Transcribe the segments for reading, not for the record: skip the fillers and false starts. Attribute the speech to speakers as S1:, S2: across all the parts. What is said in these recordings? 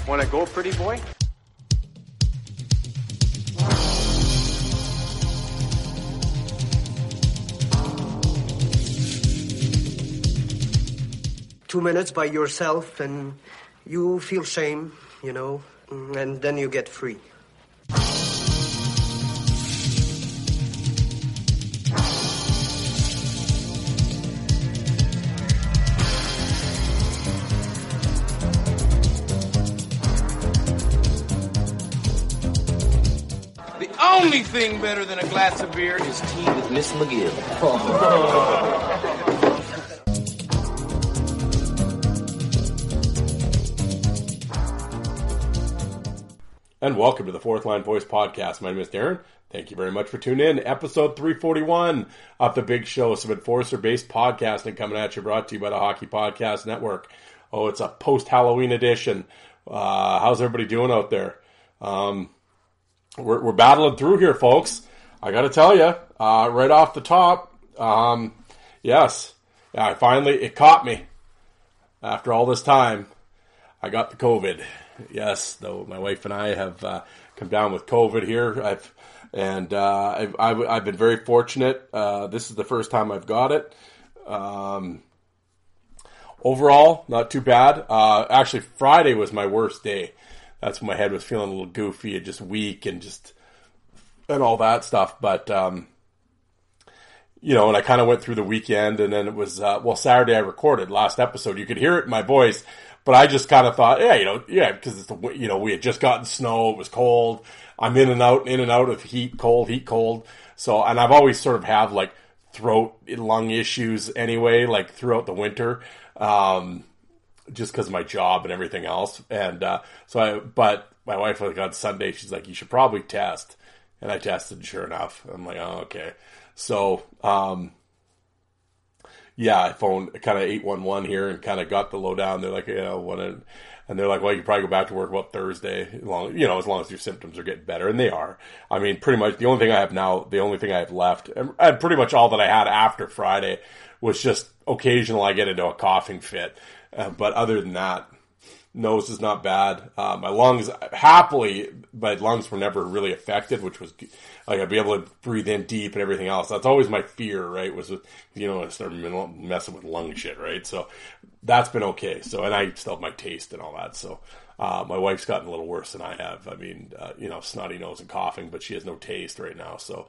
S1: Want to go, pretty boy?
S2: Two minutes by yourself and you feel shame, you know, and then you get free.
S1: The only thing better than a glass of beer is tea with Miss McGill.
S3: And welcome to the Fourth Line Voice Podcast. My name is Darren. Thank you very much for tuning in. Episode 341 of The Big Show, some Enforcer-based podcasting coming at you, brought to you by the Hockey Podcast Network. Oh, it's a post-Halloween edition. How's everybody doing out there? We're battling through here, folks. I got to tell you, right off the top, yes, yeah, it caught me. After all this time, I got the COVID. Yes, though my wife and I have come down with COVID here. I've been very fortunate. This is the first time I've got it. Overall, not too bad. Actually, Friday was my worst day. That's when my head was feeling a little goofy and just weak and all that stuff. But and I kind of went through the weekend, and then it was Saturday I recorded last episode. You could hear it in my voice. But I just kind of thought, because it's we had just gotten snow, it was cold. I'm in and out of heat, cold. So, and I've always sort of have like throat, lung issues anyway, like throughout the winter, just because of my job and everything else. And but my wife, like on Sunday, she's like, you should probably test. And I tested, and sure enough, I'm like, oh, okay. So, yeah, I phoned kind of 811 here and kind of got the lowdown. They're like, and they're like, well, you can probably go back to work about Thursday, as long as your symptoms are getting better. And they are. I mean, pretty much the only thing I have left, and pretty much all that I had after Friday was just occasional I get into a coughing fit. But other than that, nose is not bad. My lungs were never really affected, which was like I'd be able to breathe in deep and everything else. That's always my fear, right? Was I started messing with lung shit, right? So that's been okay. So, and I still have my taste and all that. So, my wife's gotten a little worse than I have. I mean, snotty nose and coughing, but she has no taste right now. So,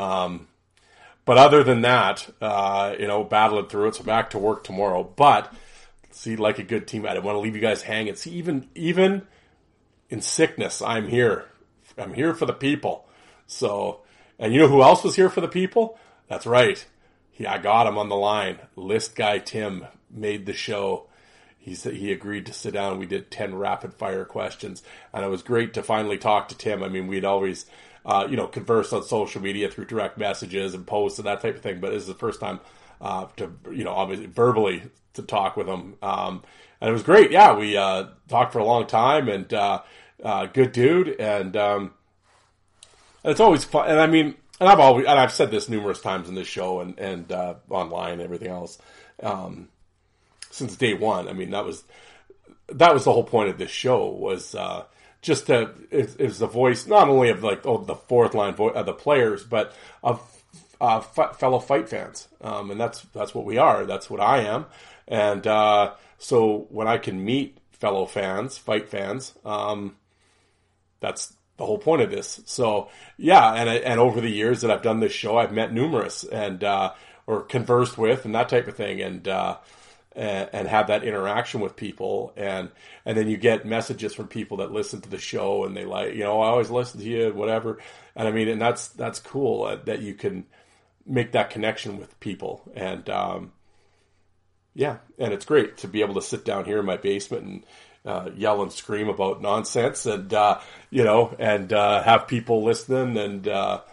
S3: but other than that, battling through it. So back to work tomorrow, but see, like a good team, I didn't want to leave you guys hanging. See, even in sickness, I'm here. I'm here for the people. So, and you know who else was here for the people? That's right. I got him on the line. List guy Tim made the show. He agreed to sit down. We did 10 rapid fire questions, and it was great to finally talk to Tim. I mean, we'd always, conversed on social media through direct messages and posts and that type of thing, but this is the first time obviously verbally to talk with him. And it was great. Yeah, we talked for a long time, and good dude. And it's always fun. And I mean, and I've said this numerous times in this show and online and everything else, since day one. I mean, that was the whole point of this show, was just it was the voice, not only of the fourth line of the players, but of fellow fight fans. And that's what we are. That's what I am. And so when I can meet fellow fans, fight fans, that's the whole point of this. So yeah, and over the years that I've done this show, I've met numerous and or conversed with and that type of thing, and have that interaction with people, and then you get messages from people that listen to the show and they like, I always listen to you, whatever. And I mean, and that's cool that you can make that connection with people, and yeah, and it's great to be able to sit down here in my basement and yell and scream about nonsense, and have people listening, and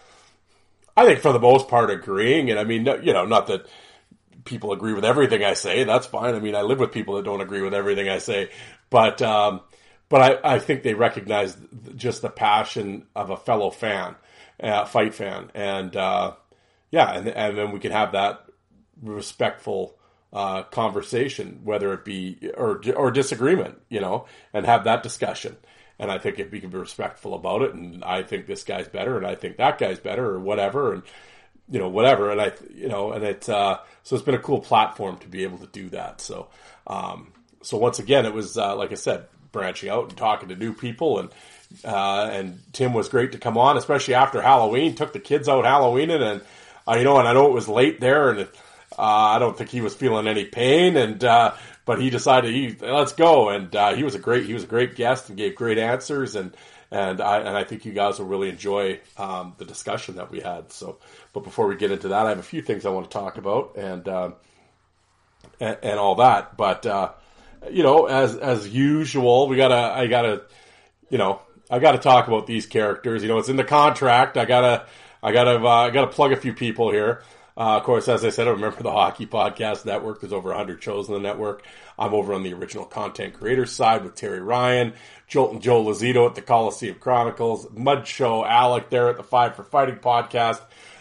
S3: I think for the most part agreeing. And I mean, not that people agree with everything I say. That's fine. I mean, I live with people that don't agree with everything I say, but I think they recognize just the passion of a fellow fan, fight fan, and and then we can have that respectful conversation, whether it be or disagreement, and have that discussion. And I think if we can be respectful about it, and I think this guy's better, and I think that guy's better, or whatever, and whatever, and and it's so it's been a cool platform to be able to do that. So, so once again, it was like I said, branching out and talking to new people, and Tim was great to come on, especially after Halloween. Took the kids out Halloweening, and I know it was late there, and I don't think he was feeling any pain, and but he decided let's go, and he was a great guest and gave great answers, and I think you guys will really enjoy the discussion that we had. So, but before we get into that, I have a few things I want to talk about and all that. But as usual, I gotta talk about these characters. It's in the contract. I gotta plug a few people here. Of course, as I said, I remember the Hockey Podcast Network. There's over 100 shows on the network. I'm over on the original content creator side with Terry Ryan, Jolt and Joe Lazito at the Coliseum Chronicles, Mud Show, Alec there at the Five for Fighting Podcast.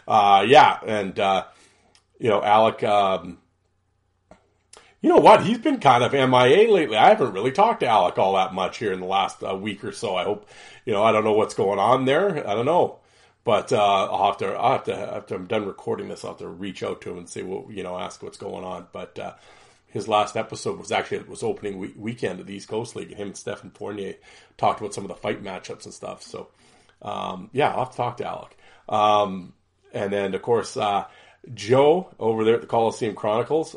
S3: Alec, you know what? He's been kind of MIA lately. I haven't really talked to Alec all that much here in the last week or so. I hope, I don't know what's going on there. I don't know. But I'll have to after I'm done recording this, I'll have to reach out to him and say, ask what's going on. But his last episode was opening weekend of the East Coast League, and him and Stephen Fournier talked about some of the fight matchups and stuff. So, I'll have to talk to Alec. And then, of course, Joe over there at the Coliseum Chronicles.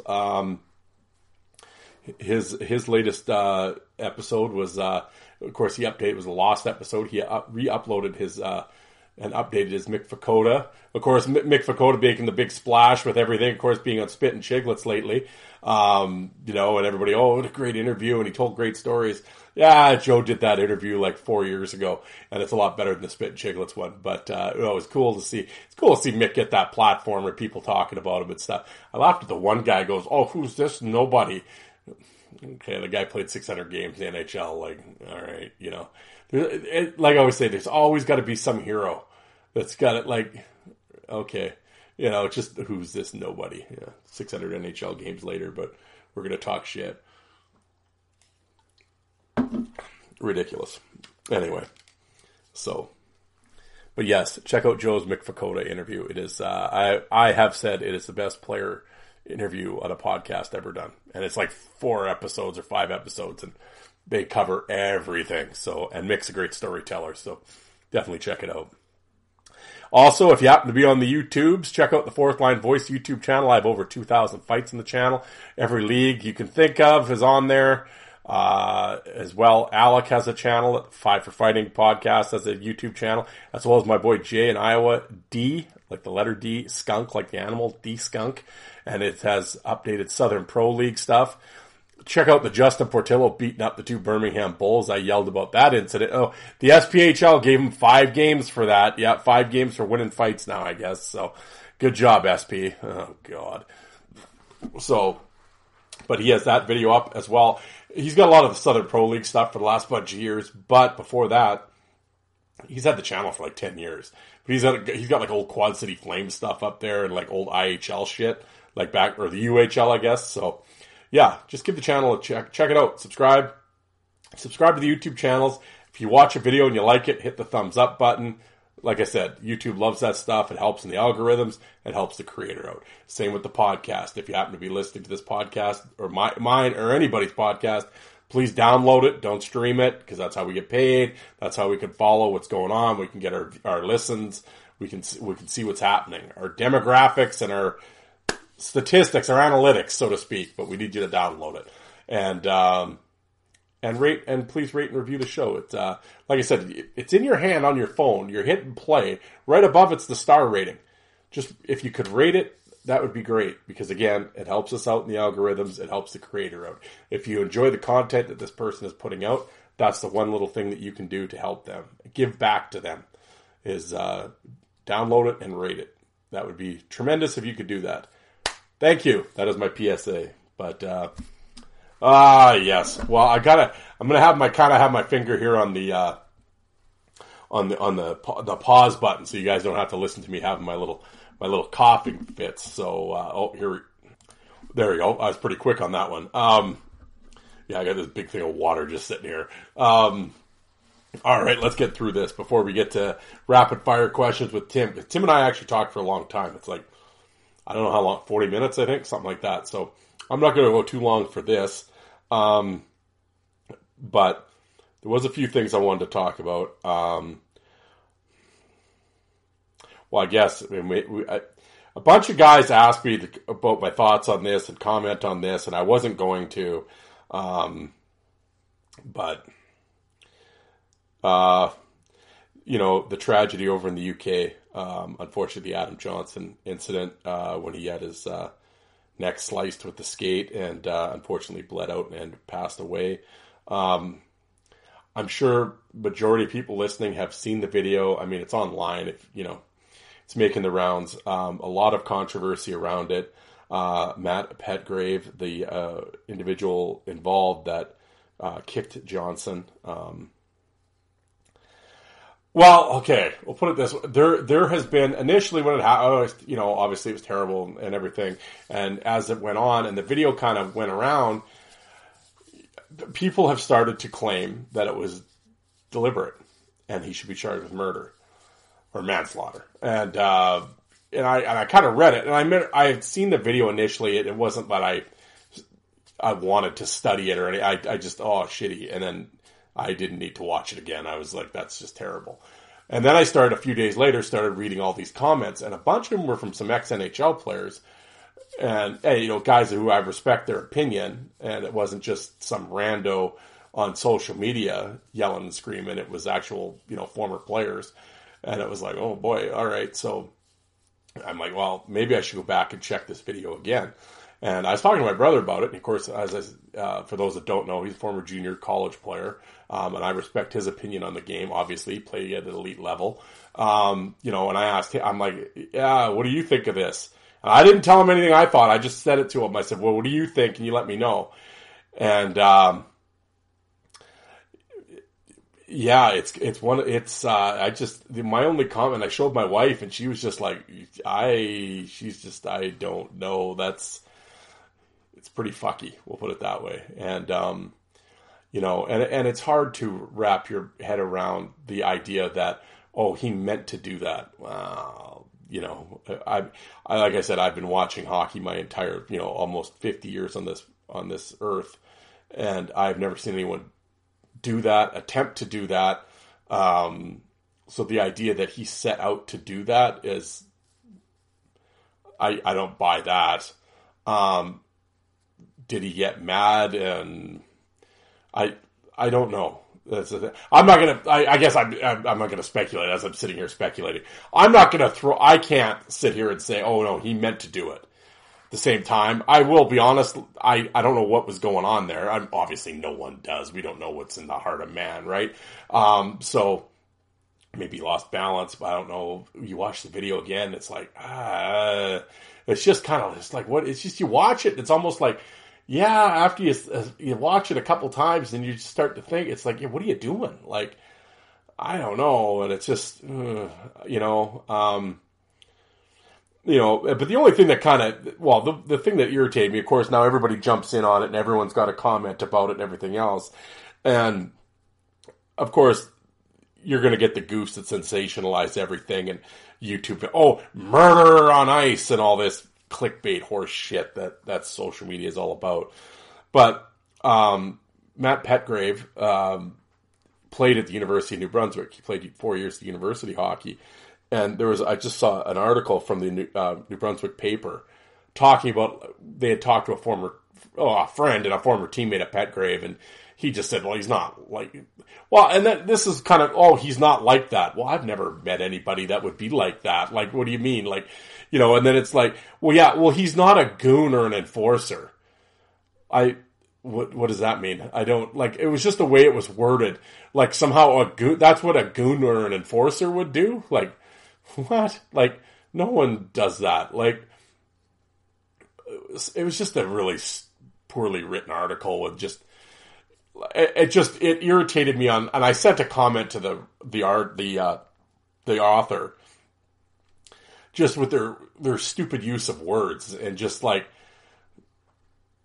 S3: His latest episode was, of course, it was a lost episode. He re-uploaded his and updated his Mick Fakota. Of course, Mick Fakota making the big splash with everything, of course, being on Spit and Chicklets lately. And everybody, what a great interview, and he told great stories. Yeah, Joe did that interview like 4 years ago, and it's a lot better than the Spit and Chicklets one. But it was cool to see. It's cool to see Mick get that platform where people talking about him and stuff. I laughed at the one guy goes, "Oh, who's this? Nobody." Okay, the guy played 600 games in the NHL. Like, all right, like I always say, there's always got to be some hero that's got it. Like, okay, just who's this nobody? 600 NHL games later, but we're gonna talk shit. Ridiculous. Anyway, but yes, check out Joe's Mick Fakota interview. It is. I have said it is the best player interview on a podcast ever done, and it's like 4 episodes or 5 episodes, and they cover everything. So, and Mick's a great storyteller, so definitely check it out. Also, if you happen to be on the YouTubes, check out the Fourth Line Voice YouTube channel. I have over 2,000 fights in the channel. Every league you can think of is on there. As well, Alec has a channel, Five for Fighting Podcast has a YouTube channel, as well as my boy Jay in Iowa, D, like the letter D, Skunk, like the animal, D Skunk, and it has updated Southern Pro League stuff. Check out the Justin Portillo beating up the 2 Birmingham Bulls. I yelled about that incident. Oh, the SPHL gave him 5 games for that. Yeah, 5 games for winning fights now, I guess. So, good job, SP. Oh, God. So, but he has that video up as well. He's got a lot of the Southern Pro League stuff for the last bunch of years, but before that, he's had the channel for like 10 years. But he's got like old Quad City Flames stuff up there and like old IHL shit, like back, or the UHL, I guess. So, yeah, just give the channel a check. Check it out. Subscribe to the YouTube channels. If you watch a video and you like it, hit the thumbs up button. Like I said, YouTube loves that stuff. It helps in the algorithms. It helps the creator out. Same with the podcast. If you happen to be listening to this podcast, or mine, or anybody's podcast, please download it. Don't stream it, because that's how we get paid. That's how we can follow what's going on. We can get our listens. We can see what's happening. Our demographics and our statistics, our analytics, so to speak. But we need you to download it. And rate, and please rate and review the show. It's like I said, it's in your hand on your phone. You're hitting play. Right above it's the star rating. Just if you could rate it, that would be great, because again, it helps us out in the algorithms. It helps the creator out. If you enjoy the content that this person is putting out, that's the one little thing that you can do to help them. Give back to them is download it and rate it. That would be tremendous if you could do that. Thank you. That is my PSA. But yes. Well, I'm gonna have my finger here on the pause button, so you guys don't have to listen to me having my little coughing fits. So, There you go. I was pretty quick on that one. Yeah, I got this big thing of water just sitting here. All right, let's get through this before we get to rapid fire questions with Tim. Tim and I actually talked for a long time. It's like, I don't know how long, 40 minutes, I think, something like that. So I'm not going to go too long for this. But there was a few things I wanted to talk about. Well, I guess a bunch of guys asked me about my thoughts on this and comment on this, and I wasn't going to. But the tragedy over in the UK, unfortunately, the Adam Johnson incident, when he had his neck sliced with the skate and unfortunately bled out and passed away. I'm sure majority of people listening have seen the video. I mean, it's online. It's making the rounds. A lot of controversy around it. Matt Petgrave, the individual involved that kicked Johnson. Well, okay, we'll put it this way. There has been, initially when it happened, obviously it was terrible and everything. And as it went on and the video kind of went around, people have started to claim that it was deliberate and he should be charged with murder or manslaughter. And I kind of read it, and I had seen the video initially. It wasn't that I wanted to study it or anything. I just, shitty. And then I didn't need to watch it again. I was like, that's just terrible. And then I started a few days later, started reading all these comments, and a bunch of them were from some ex-NHL players and, guys who I respect their opinion. And it wasn't just some rando on social media yelling and screaming. It was actual, former players. And it was like, oh boy. All right. So I'm like, well, maybe I should go back and check this video again. And I was talking to my brother about it. And of course, for those that don't know, he's a former junior college player. And I respect his opinion on the game. Obviously, he played at an elite level. And I asked him, I'm like, yeah, what do you think of this? And I didn't tell him anything I thought. I just said it to him. I said, well, what do you think? Can you let me know? And, yeah, my only comment, I showed my wife and she was just like, I don't know. It's pretty fucky. We'll put it that way. And, and it's hard to wrap your head around the idea that, he meant to do that. Well, like I said, I've been watching hockey my entire, almost 50 years on this earth. And I've never seen anyone attempt to do that. So the idea that he set out to do that is, I don't buy that. Did he get mad? And I don't know. That's the thing. I'm not gonna. I guess I'm not gonna speculate as I'm sitting here speculating. I'm not gonna I can't sit here and say, oh no, he meant to do it. At the same time, I will be honest, I don't know what was going on there. Obviously no one does. We don't know what's in the heart of man, right? So maybe he lost balance, but I don't know. You watch the video again, it's like, it's just kind of, it's like, what? It's just, you watch it, it's almost like, yeah, after you watch it a couple times, then you just start to think, it's like, yeah, what are you doing? Like, I don't know. And it's just, but the only thing that the thing that irritated me, of course, now everybody jumps in on it and everyone's got a comment about it and everything else. And of course, you're going to get the goofs that sensationalize everything and YouTube, murder on ice and all this clickbait horse shit that social media is all about. But Matt Petgrave played at the University of New Brunswick. He played 4 years of university hockey. And I just saw an article from the New Brunswick paper talking about, they had talked to a friend and a former teammate of Petgrave, and he just said, well, he's not like, and then this is kind of, he's not like that. Well, I've never met anybody that would be like that. Like, what do you mean? Like, and then it's like, he's not a goon or an enforcer. What does that mean? I don't, like, it was just the way it was worded. Like, somehow that's what a goon or an enforcer would do? Like, what? Like, no one does that. Like, it was just a really poorly written article with just, it irritated me and I sent a comment to the author, just with their stupid use of words and just like,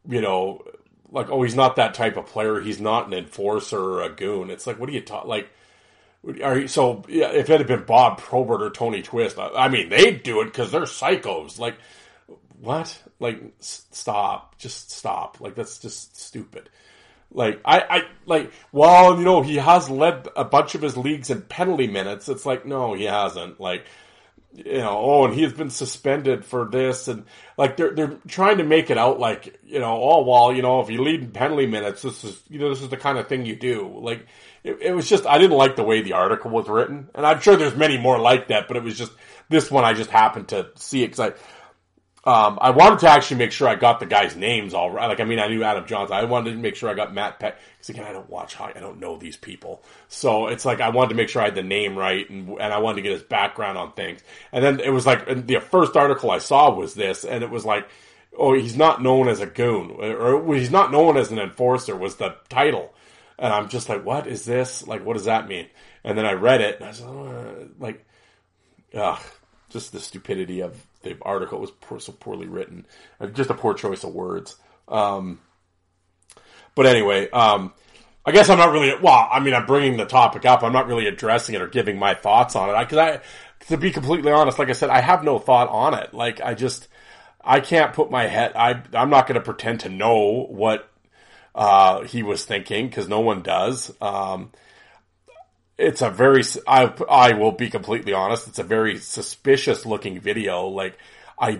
S3: you know, like, oh, he's not that type of player. He's not an enforcer or a goon. It's like, what are you talking? Like, so yeah, if it had been Bob Probert or Tony Twist, I mean, they'd do it because they're psychos. Like, what? Like, stop. Just stop. Like, that's just stupid. Like, well, you know, he has led a bunch of his leagues in penalty minutes. It's like, no, he hasn't. Like, you know, oh, and he has been suspended for this, and like they're trying to make it out like, you know, oh, well, you know, if you lead in penalty minutes, this is the kind of thing you do. Like, it was just, I didn't like the way the article was written, and I'm sure there's many more like that, but it was just, this one I just happened to see it because I wanted to actually make sure I got the guys' names all right. Like, I mean, I knew Adam Johnson. I wanted to make sure I got Matt Peck. Because, again, I don't watch hockey. I don't know these people. So, it's like I wanted to make sure I had the name right, and I wanted to get his background on things. And then it was like, the first article I saw was this, and it was like, oh, he's not known as a goon, or he's not known as an enforcer was the title. And I'm just like, what is this? Like, what does that mean? And then I read it, and I was like, just the stupidity of the article was so poorly written. Just a poor choice of words. But anyway, I guess I'm not really, well, I mean, I'm bringing the topic up. I'm not really addressing it or giving my thoughts on it. Because to be completely honest, like I said, I have no thought on it. Like, I can't put my head, I'm not going to pretend to know what he was thinking, because no one does. It's a very, I will be completely honest, it's a very suspicious looking video. Like, I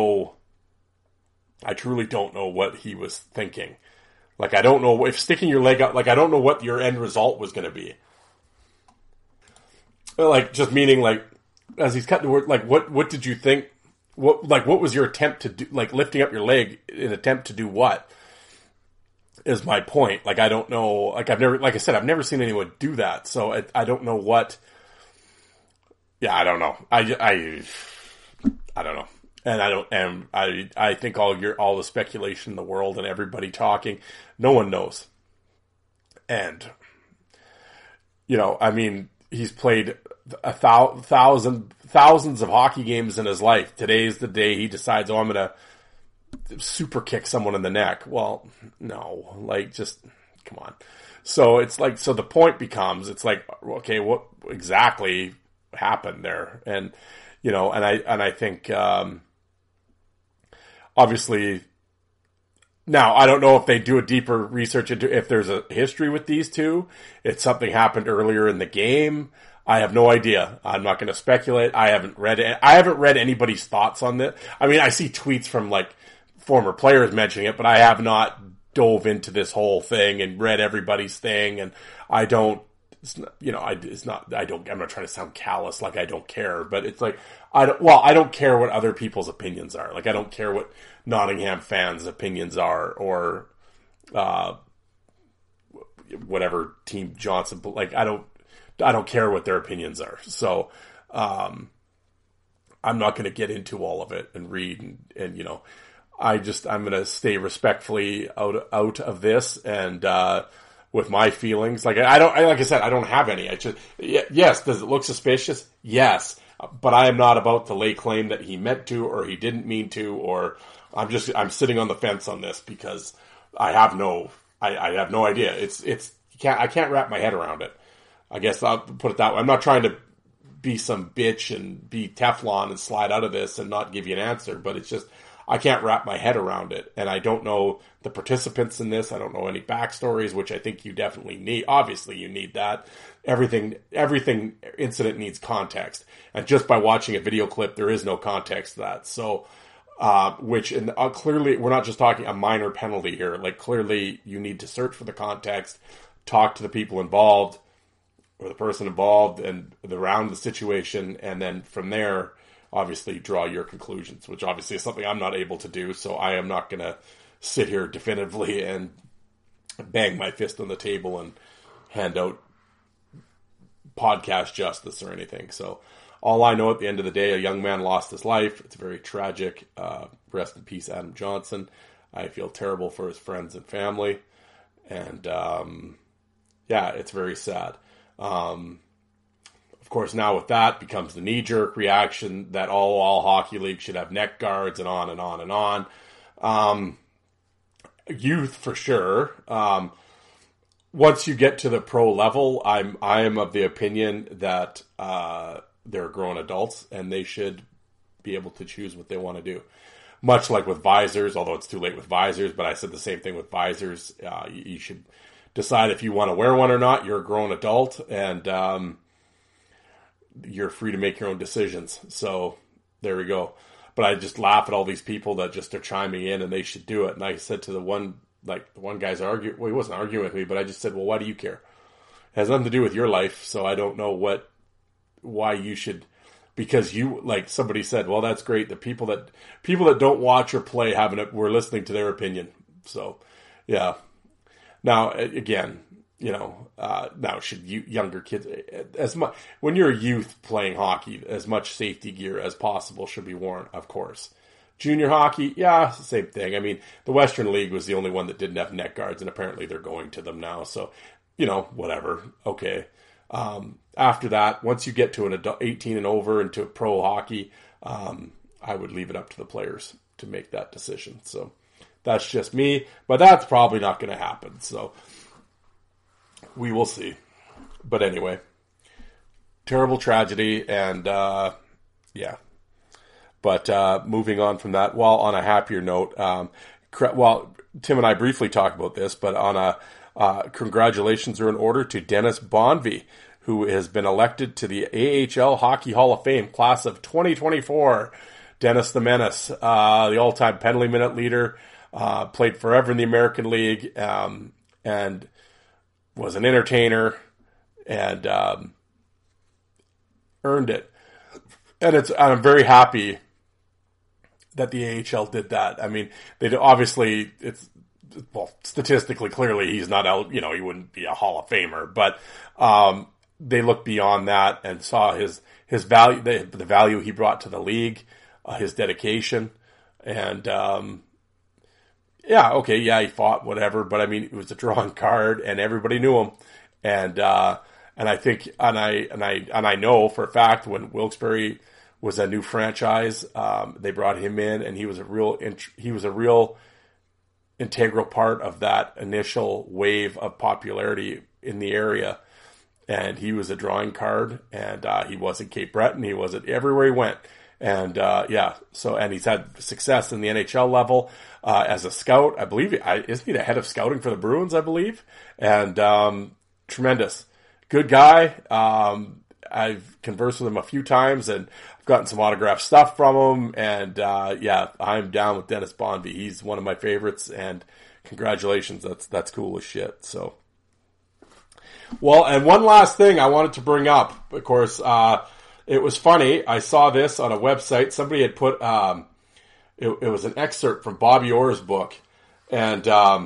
S3: truly don't know what he was thinking. Like, I don't know if sticking your leg out, like, I don't know what your end result was going to be. Like, just meaning, like, as he's cutting the word, like, what did you think? What was your attempt to do, like, lifting up your leg in attempt to do what? Is my point. Like, I don't know, like, I've never seen anyone do that, so I don't know what, yeah, I don't know. I don't know. And I think all the speculation in the world and everybody talking, no one knows. And, you know, I mean, he's played thousands of hockey games in his life. Today's the day he decides, oh, I'm going to super kick someone in the neck. Well, no, like, just come on. So it's like, so the point becomes, it's like, okay, what exactly happened there? And, you know, and I think, obviously now I don't know if they do a deeper research into if there's a history with these two. If something happened earlier in the game. I have no idea. I'm not going to speculate. I haven't read anybody's thoughts on this. I mean, I see tweets from like former players mentioning it, but I have not dove into this whole thing and read everybody's thing. And I don't, I'm not trying to sound callous, like I don't care, but it's like, I don't care what other people's opinions are. Like, I don't care what Nottingham fans' opinions are, or, whatever team Johnson, but like, I don't care what their opinions are. So, I'm not going to get into all of it and read and you know, I'm going to stay respectfully out of this and, with my feelings. Like, like I said, I don't have any. Yes, does it look suspicious? Yes. But I am not about to lay claim that he meant to, or he didn't mean to, or I'm sitting on the fence on this because I have no idea. I can't wrap my head around it. I guess I'll put it that way. I'm not trying to be some bitch and be Teflon and slide out of this and not give you an answer, but it's just, I can't wrap my head around it. And I don't know the participants in this. I don't know any backstories, which I think you definitely need. Obviously, you need that. Everything incident needs context. And just by watching a video clip, there is no context to that. So, clearly, we're not just talking a minor penalty here. Like, clearly, you need to search for the context, talk to the people involved, or the person involved, and around the situation, and then from there, obviously draw your conclusions, which obviously is something I'm not able to do, so I am not going to sit here definitively and bang my fist on the table and hand out podcast justice or anything. So all I know, at the end of the day, a young man lost his life. It's very tragic. Rest in peace, Adam Johnson. I feel terrible for his friends and family. And, it's very sad. Of course, now with that becomes the knee-jerk reaction that all hockey leagues should have neck guards and on and on and on. youth for sure. Once you get to the pro level, I am of the opinion that they're grown adults and they should be able to choose what they want to do. Much like with visors, although it's too late with visors, but I said the same thing with visors. You should decide if you want to wear one or not. You're a grown adult, and you're free to make your own decisions. So there we go. But I just laugh at all these people that just are chiming in and they should do it. And I said to the one guy's arguing, well, he wasn't arguing with me, but I just said, well, why do you care? It has nothing to do with your life, so I don't know why you should, because you, like somebody said, well, that's great. The people that don't watch or play we're listening to their opinion. So, yeah. Now, again, now should younger kids, when you're a youth playing hockey, as much safety gear as possible should be worn, of course. Junior hockey, yeah, same thing. I mean, the Western League was the only one that didn't have neck guards, and apparently they're going to them now. So, whatever. Okay. After that, once you get to an adult, 18 and over into pro hockey, I would leave it up to the players to make that decision. So that's just me, but that's probably not going to happen. So we will see. But anyway, terrible tragedy, and yeah. But moving on from that, while on a happier note, Tim and I briefly talked about this, but on congratulations are in order to Dennis Bonvie, who has been elected to the AHL Hockey Hall of Fame class of 2024. Dennis the Menace, the all-time penalty minute leader, played forever in the American League, and was an entertainer, and earned it. And I'm very happy that the AHL did that. I mean, obviously, statistically, clearly, he's not, he wouldn't be a Hall of Famer, but they looked beyond that and saw his value, the value he brought to the league, his dedication, and he fought, whatever, but I mean, it was a drawing card, and everybody knew him, and I think, and I know for a fact when Wilkes-Barre was a new franchise, they brought him in, and he was a real integral part of that initial wave of popularity in the area. And he was a drawing card, and he was at Cape Breton, he was at everywhere he went, and and he's had success in the NHL level as a scout. I believe isn't he the head of scouting for the Bruins? I believe, and tremendous. Good guy. I've conversed with him a few times, and I've gotten some autographed stuff from him. And I'm down with Dennis Bonvie. He's one of my favorites, and congratulations. That's cool as shit. So, well, and one last thing I wanted to bring up. Of course, it was funny. I saw this on a website. Somebody had put it was an excerpt from Bobby Orr's book, and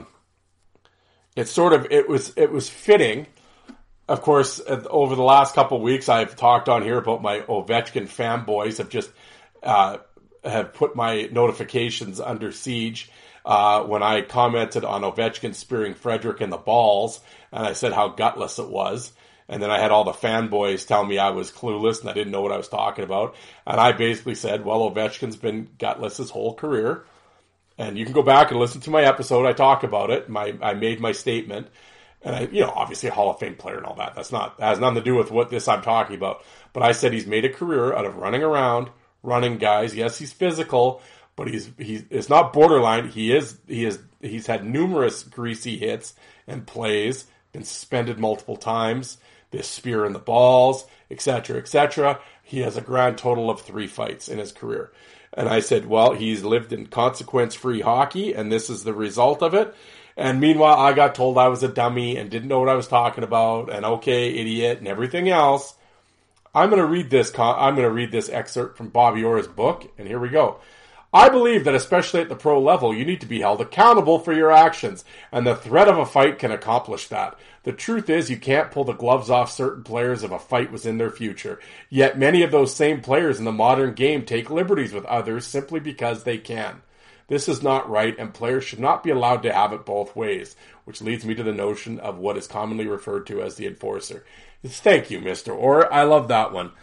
S3: it was fitting. Of course, over the last couple of weeks, I've talked on here about my Ovechkin fanboys have just have put my notifications under siege when I commented on Ovechkin spearing Frederick in the balls, and I said how gutless it was. And then I had all the fanboys tell me I was clueless and I didn't know what I was talking about. And I basically said, well, Ovechkin's been gutless his whole career. And you can go back and listen to my episode. I talk about it. I made my statement. And obviously a Hall of Fame player and all that. That has nothing to do with what I'm talking about. But I said he's made a career out of running around, running guys. Yes, he's physical, but it's not borderline. He's had numerous greasy hits and plays, been suspended multiple times, this spear in the balls, etc., etc. He has a grand total of 3 fights in his career. And I said, well, he's lived in consequence-free hockey, and this is the result of it. And meanwhile, I got told I was a dummy and didn't know what I was talking about, and okay, idiot, and everything else. I'm going to read this excerpt from Bobby Orr's book, and here we go. I believe that especially at the pro level, you need to be held accountable for your actions, and the threat of a fight can accomplish that. The truth is, you can't pull the gloves off certain players if a fight was in their future. Yet many of those same players in the modern game take liberties with others simply because they can. This is not right, and players should not be allowed to have it both ways, which leads me to the notion of what is commonly referred to as the enforcer. Thank you, Mr. Orr. I love that one.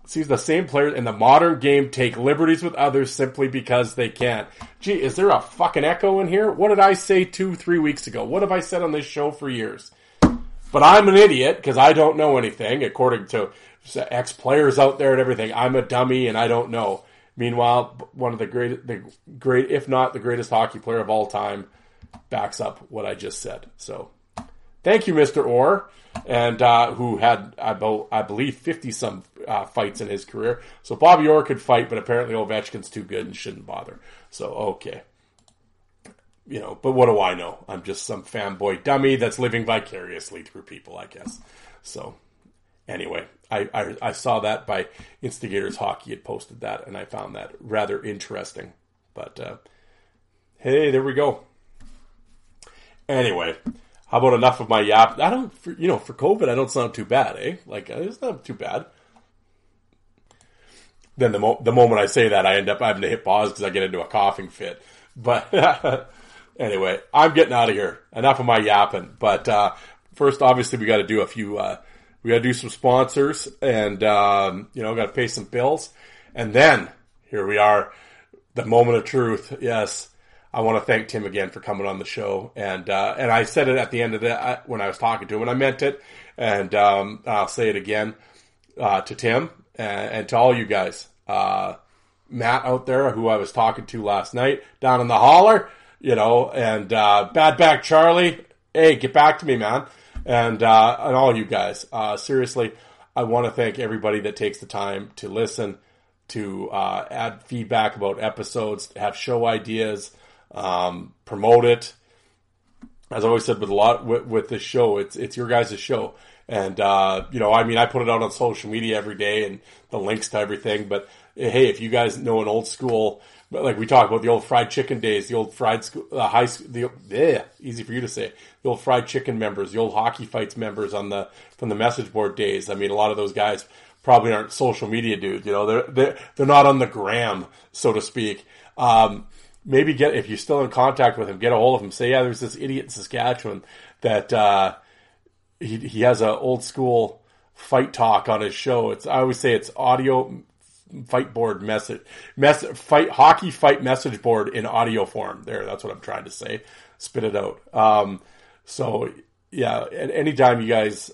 S3: sees the same players in the modern game take liberties with others simply because they can. Gee, is there a fucking echo in here? What did I say 2-3 weeks ago? What have I said on this show for years? But I'm an idiot because I don't know anything, according to ex-players out there and everything. I'm a dummy and I don't know. Meanwhile, one of the great, if not the greatest hockey player of all time, backs up what I just said. So, thank you, Mr. Orr, and who had, I believe, 50-some fights in his career. So Bobby Orr could fight, but apparently Ovechkin's too good and shouldn't bother. So, okay. You know, but what do I know? I'm just some fanboy dummy that's living vicariously through people, I guess. So, anyway, I saw that by Instigators Hockey had posted that, and I found that rather interesting. But, hey, there we go. Anyway, how about enough of my yap? For COVID, I don't sound too bad, eh? Like, it's not too bad. Then the moment I say that, I end up having to hit pause because I get into a coughing fit. But anyway, I'm getting out of here. Enough of my yapping. But first, obviously, we got to do a few. We got to do some sponsors, and got to pay some bills. And then here we are, the moment of truth. Yes. I want to thank Tim again for coming on the show, and I said it at the end of that when I was talking to him, and I meant it, and I'll say it again to Tim and to all you guys. Matt out there, who I was talking to last night down in the holler, and Bad Back Charlie, hey, get back to me, man, and all you guys. Seriously, I want to thank everybody that takes the time to listen, to add feedback about episodes, to have show ideas. Promote it. As I always said with this show, it's your guys' show. And, I put it out on social media every day and the links to everything. But hey, if you guys know an old school, like we talk about the old fried chicken days, the old fried school, easy for you to say, the old fried chicken members, the old hockey fights members from the message board days. I mean, a lot of those guys probably aren't social media dudes, they're not on the gram, so to speak. Maybe if you're still in contact with him, get a hold of him. Say, yeah, there's this idiot in Saskatchewan that he has an old school fight talk on his show. I always say it's audio fight board hockey fight message board in audio form. There, that's what I'm trying to say. Spit it out. So yeah, and anytime you guys,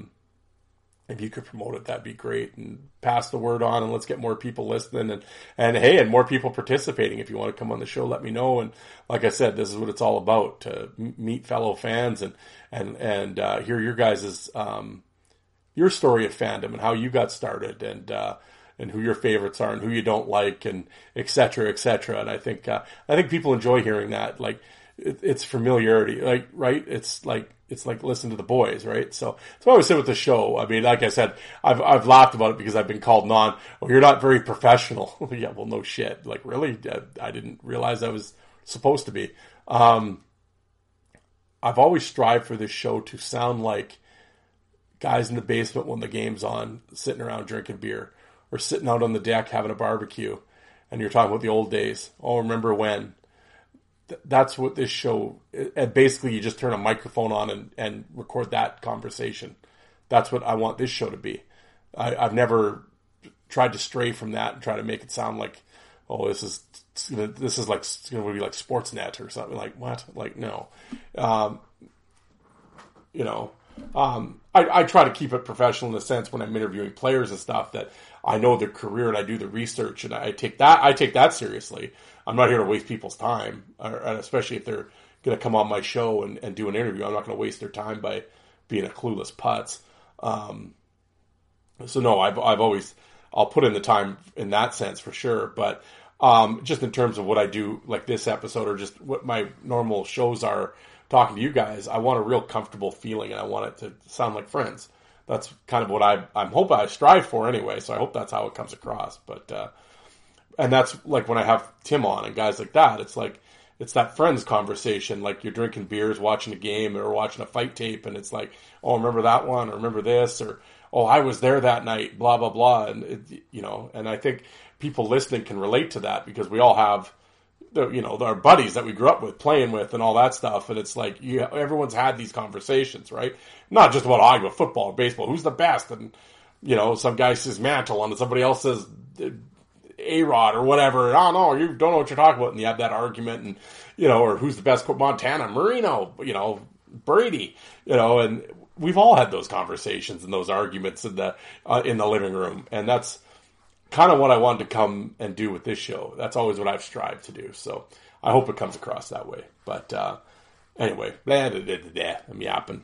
S3: if you could promote it, that'd be great, and pass the word on, and let's get more people listening, and more people participating. If you want to come on the show, let me know. And like I said, this is what it's all about, to meet fellow fans and hear your guys' your story of fandom and how you got started, and who your favorites are and who you don't like, and et cetera, et cetera. And I think people enjoy hearing that. Like, it's familiarity, like, right? It's like listen to the boys, right? So that's what I always say with the show. I mean, like I said, I've laughed about it because I've been called you're not very professional. Yeah, well, no shit. Like, really? I didn't realize I was supposed to be. I've always strived for this show to sound like guys in the basement when the game's on, sitting around drinking beer, or sitting out on the deck having a barbecue, and you're talking about the old days. Oh, remember when? That's what this show, and basically you just turn a microphone on and record that conversation. That's what I want this show to be. I've never tried to stray from that and try to make it sound like, oh, this is like, it's going to be like Sportsnet or something. Like, what? Like, no. I try to keep it professional in the sense when I'm interviewing players and stuff that I know their career and I do the research, and I take that seriously. I'm not here to waste people's time, especially if they're going to come on my show and do an interview. I'm not going to waste their time by being a clueless putz. So no, I'll put in the time in that sense for sure. But just in terms of what I do, like this episode, or just what my normal shows are, talking to you guys, I want a real comfortable feeling, and I want it to sound like friends. That's kind of what I strive for anyway. So I hope that's how it comes across. But and that's like when I have Tim on and guys like that. It's like, it's that friends conversation. Like, you're drinking beers, watching a game, or watching a fight tape, and it's like, oh, remember that one, or remember this, or oh, I was there that night, blah blah blah, and and I think people listening can relate to that because we all have our buddies that we grew up with, playing with, and all that stuff. And it's like, everyone's had these conversations, right? Not just about hockey, but football, baseball. Who's the best? And some guy says Mantle and somebody else says A-Rod or whatever. Oh, no, you don't know what you're talking about. And you have that argument and, or who's the best Montana, Marino, Brady, and we've all had those conversations and those arguments in the living room. And that's kind of what I wanted to come and do with this show. That's always what I've strived to do. So I hope it comes across that way. But anyway, I'm yapping.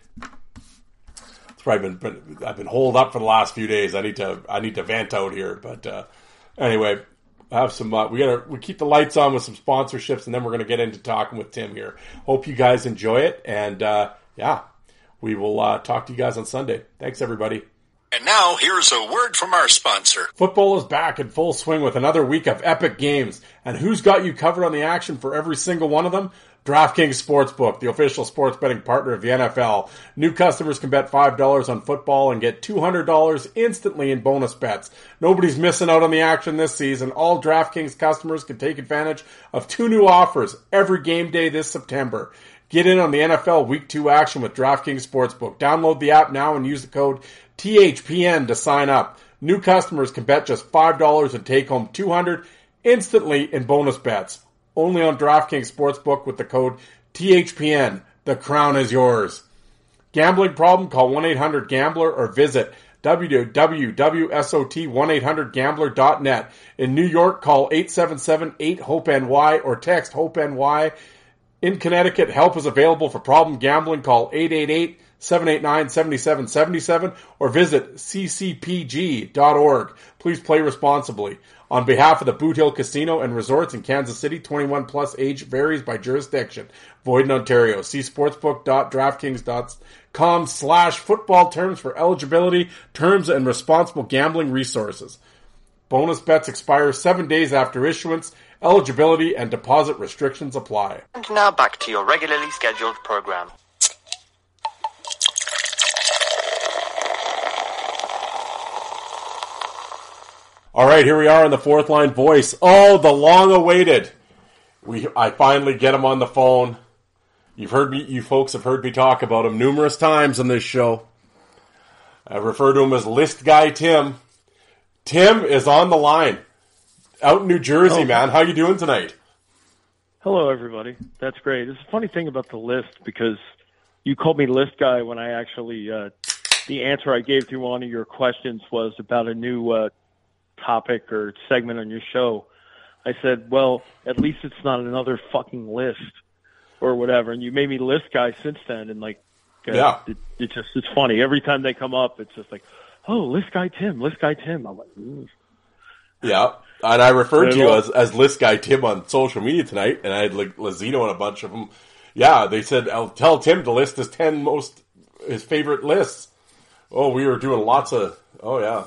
S3: I've been holed up for the last few days. I need to vent out here. But anyway, I have some. We keep the lights on with some sponsorships, and then we're gonna get into talking with Tim here. Hope you guys enjoy it, and we will talk to you guys on Sunday. Thanks, everybody.
S4: And now, here's a word from our sponsor.
S3: Football is back in full swing with another week of epic games. And who's got you covered on the action for every single one of them? DraftKings Sportsbook, the official sports betting partner of the NFL. New customers can bet $5 on football and get $200 instantly in bonus bets. Nobody's missing out on the action this season. All DraftKings customers can take advantage of 2 new offers every game day this September. Get in on the NFL Week 2 action with DraftKings Sportsbook. Download the app now and use the code THPN to sign up. New customers can bet just $5 and take home $200 instantly in bonus bets. Only on DraftKings Sportsbook with the code THPN. The crown is yours. Gambling problem? Call 1-800-GAMBLER or visit www.sot1800gambler.net. In New York, call 877-8-HOPE-NY or text HOPE-NY. In Connecticut, help is available for problem gambling. Call 888-789-7777 or visit ccpg.org. Please play responsibly. On behalf of the Boot Hill Casino and Resorts in Kansas City, 21 plus age varies by jurisdiction. Void in Ontario. See sportsbook.draftkings.com/football terms for eligibility, terms, and responsible gambling resources. Bonus bets expire 7 days after issuance. Eligibility and deposit restrictions apply.
S5: And now back to your regularly scheduled program.
S3: All right, here we are on the Fourth Line Voice. Oh, the long-awaited. I finally get him on the phone. You folks have heard me talk about him numerous times on this show. I refer to him as List Guy Tim. Tim is on the line. Out in New Jersey, man. How you doing tonight?
S6: Hello, everybody. That's great. It's a funny thing about the list because you called me List Guy when I actually, the answer I gave to one of your questions was about a new topic or segment on your show. I said, well, at least it's not another fucking list or whatever. And you made me List Guy since then. And it's funny. Every time they come up, it's just like, oh, List Guy Tim, List Guy Tim. I'm like, ooh.
S3: Yeah. And I referred to you as List Guy Tim on social media tonight, and I had Lazino and a bunch of them. Yeah, they said, I'll tell Tim to list his 10 his favorite lists. Oh, we were doing lots of, yeah.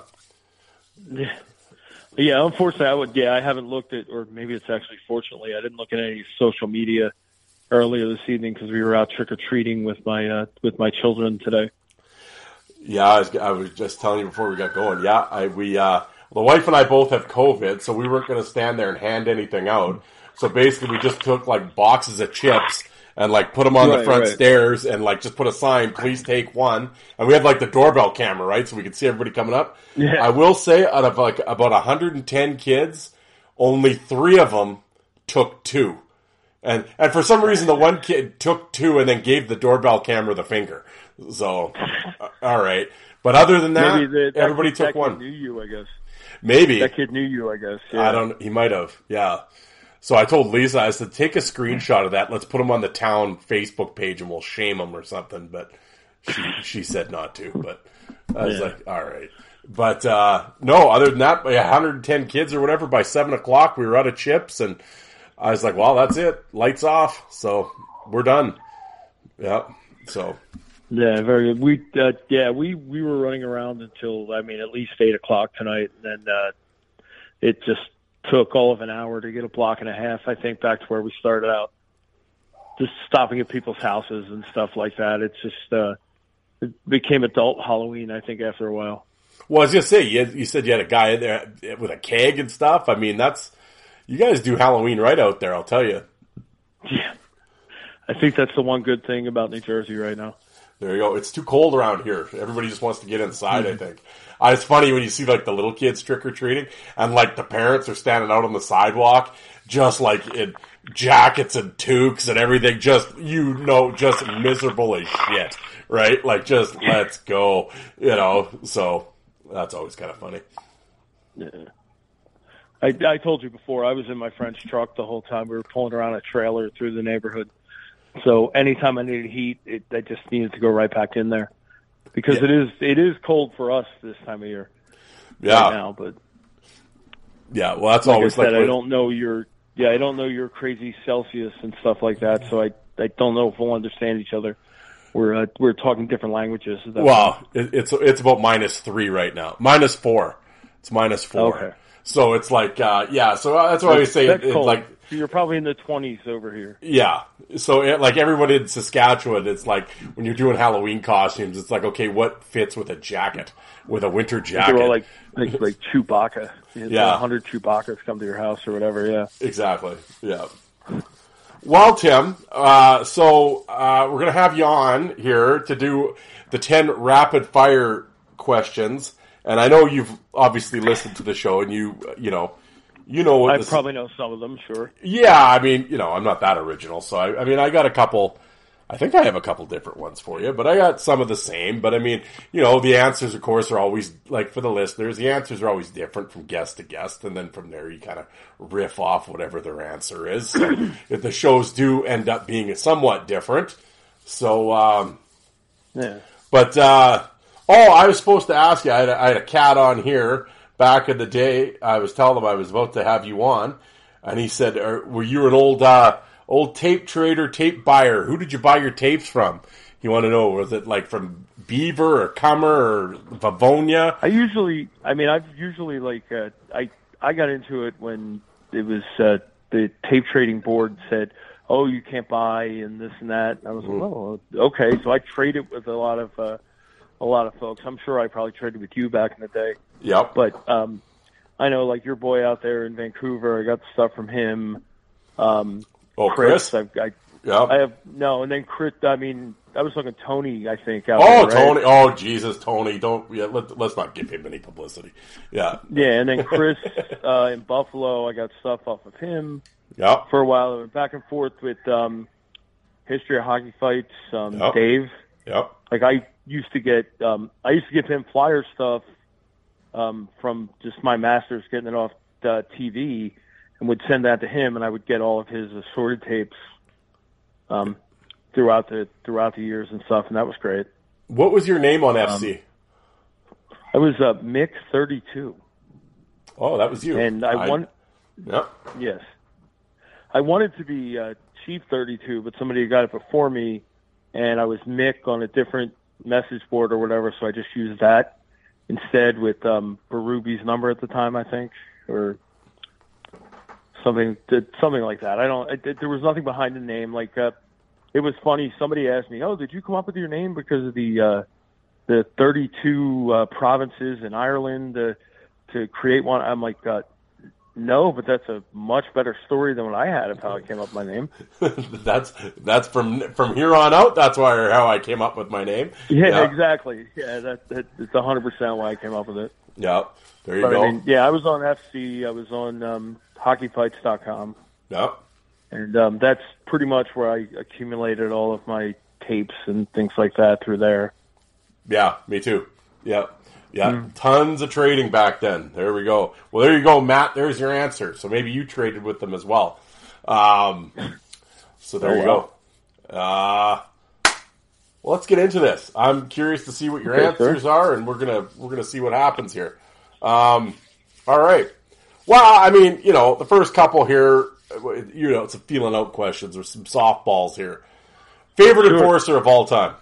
S6: Yeah, unfortunately, I haven't looked at, or maybe it's actually fortunately, I didn't look at any social media earlier this evening because we were out trick-or-treating with my children today.
S3: Yeah, I was just telling you before we got going. Yeah, the wife and I both have COVID, so we weren't going to stand there and hand anything out. So basically, we just took boxes of chips and put them on the front stairs and just put a sign, please take one. And we had the doorbell camera, right? So we could see everybody coming up. Yeah. I will say out of about 110 kids, only 3 of them took 2. And for some reason, the one kid took 2 and then gave the doorbell camera the finger. So, all right. But other than that, everybody took one.
S6: Kid knew you, I guess.
S3: Maybe.
S6: That kid knew you, I guess. Yeah.
S3: He might have. Yeah. So I told Lisa, I said, take a screenshot of that. Let's put him on the town Facebook page and we'll shame him or something. But she said not to. But I was like, all right. But no, other than that, 110 kids or whatever, by 7 o'clock, we were out of chips. And I was like, well, that's it. Lights off. So we're done. Yeah. So.
S6: Yeah, very good. We were running around until at least 8 o'clock tonight, and then it just took all of an hour to get a block and a half, I think, back to where we started out. Just stopping at people's houses and stuff like that. It's just it became adult Halloween, I think, after a while. Well,
S3: I was gonna say you said you had a guy in there with a keg and stuff. I mean, you guys do Halloween right out there. I'll tell you.
S6: Yeah, I think that's the one good thing about New Jersey right now.
S3: There you go. It's too cold around here. Everybody just wants to get inside, I think. It's funny when you see like the little kids trick-or-treating and like the parents are standing out on the sidewalk just like in jackets and toques and everything, just miserable as shit, right? Like just let's go, so that's always kind of funny.
S6: Yeah. I told you before, I was in my friend's truck the whole time. We were pulling around a trailer through the neighborhood. So anytime I needed heat, I just needed to go right back in there because it is cold for us this time of year.
S3: Yeah.
S6: Right now, but
S3: well, that's
S6: like
S3: always
S6: I said,
S3: like
S6: I don't know your crazy Celsius and stuff like that. So I don't know if we'll understand each other. We're talking different languages.
S3: It's about -3 right now. -4. It's -4.
S6: Okay.
S3: So it's like, so that's why I say
S6: that's
S3: it's
S6: cold.
S3: like,
S6: so you're probably in the 20s over here.
S3: yeah. So like everyone in Saskatchewan, it's like when you're doing Halloween costumes, it's like, okay, what fits with a jacket, with a winter jacket?
S6: They're all like Chewbacca.
S3: Yeah.
S6: 100 Chewbacca's come to your house or whatever. Yeah.
S3: Exactly. Yeah. Well, Tim, so we're going to have you on here to do the 10 rapid fire questions. And I know you've obviously listened to the show and you know what
S6: I probably know some of them, sure.
S3: Yeah, I mean, I'm not that original. So, I mean, I got a couple, I think I have a couple different ones for you, but I got some of the same. But I mean, the answers, of course, are always, like for the listeners, the answers are always different from guest to guest. And then from there, you kind of riff off whatever their answer is. So if the shows do end up being somewhat different. So,
S6: yeah.
S3: But, I was supposed to ask you, I had a cat on here back in the day. I was telling him I was about to have you on. And he said, were you an old tape trader, tape buyer? Who did you buy your tapes from? You want to know, was it like from Beaver or Cummer or Vavonia?
S6: I've usually I got into it when it was the tape trading board said, "Oh, you can't buy," and this and that. And I was like, "Oh, okay." So I traded with a lot of folks. I'm sure I probably traded with you back in the day.
S3: Yep.
S6: But I know, like your boy out there in Vancouver, I got the stuff from him.
S3: Chris?
S6: I have no, and then Chris. I mean, I was looking at Tony. I think. Out
S3: there, right?
S6: Tony!
S3: Oh, Jesus, Tony! Don't. Yeah, let's not give him any publicity. Yeah.
S6: Yeah, and then Chris in Buffalo, I got stuff off of him.
S3: Yep.
S6: For a while, I went back and forth with History of Hockey Fights. Dave.
S3: Yep.
S6: Like I used to give him flyer stuff from just my masters getting it off TV, and would send that to him, and I would get all of his assorted tapes throughout the years and stuff, and that was great.
S3: What was your name on FC?
S6: I was Mick 32.
S3: Oh, that was you.
S6: And I wanted.
S3: Yep.
S6: Yes, I wanted to be Chief 32, but somebody got it before me, and I was Mick on a different message board or whatever, so I just used that instead with Berube number at the time, I think, or something like that. There was nothing behind the name. Like it was funny. Somebody asked me, "Oh, did you come up with your name because of the 32 provinces in Ireland to create one?" I'm like, no, but that's a much better story than what I had of how I came up with my name.
S3: that's from here on out. That's how I came up with my name.
S6: Yeah. Exactly. Yeah, it's 100% why I came up with it.
S3: Yeah, there you go.
S6: I mean, I was on FC. I was on hockeyfights.com.
S3: Yeah,
S6: and that's pretty much where I accumulated all of my tapes and things like that through there.
S3: Yeah, me too. Yeah. Yeah, Tons of trading back then. There we go. Well, there you go, Matt. There's your answer. So maybe you traded with them as well. So there you go. Well, let's get into this. I'm curious to see what your answers are, and we're gonna see what happens here. All right. Well, I mean, the first couple here, it's a feeling out questions. There's some softballs here. Favorite enforcer of all time?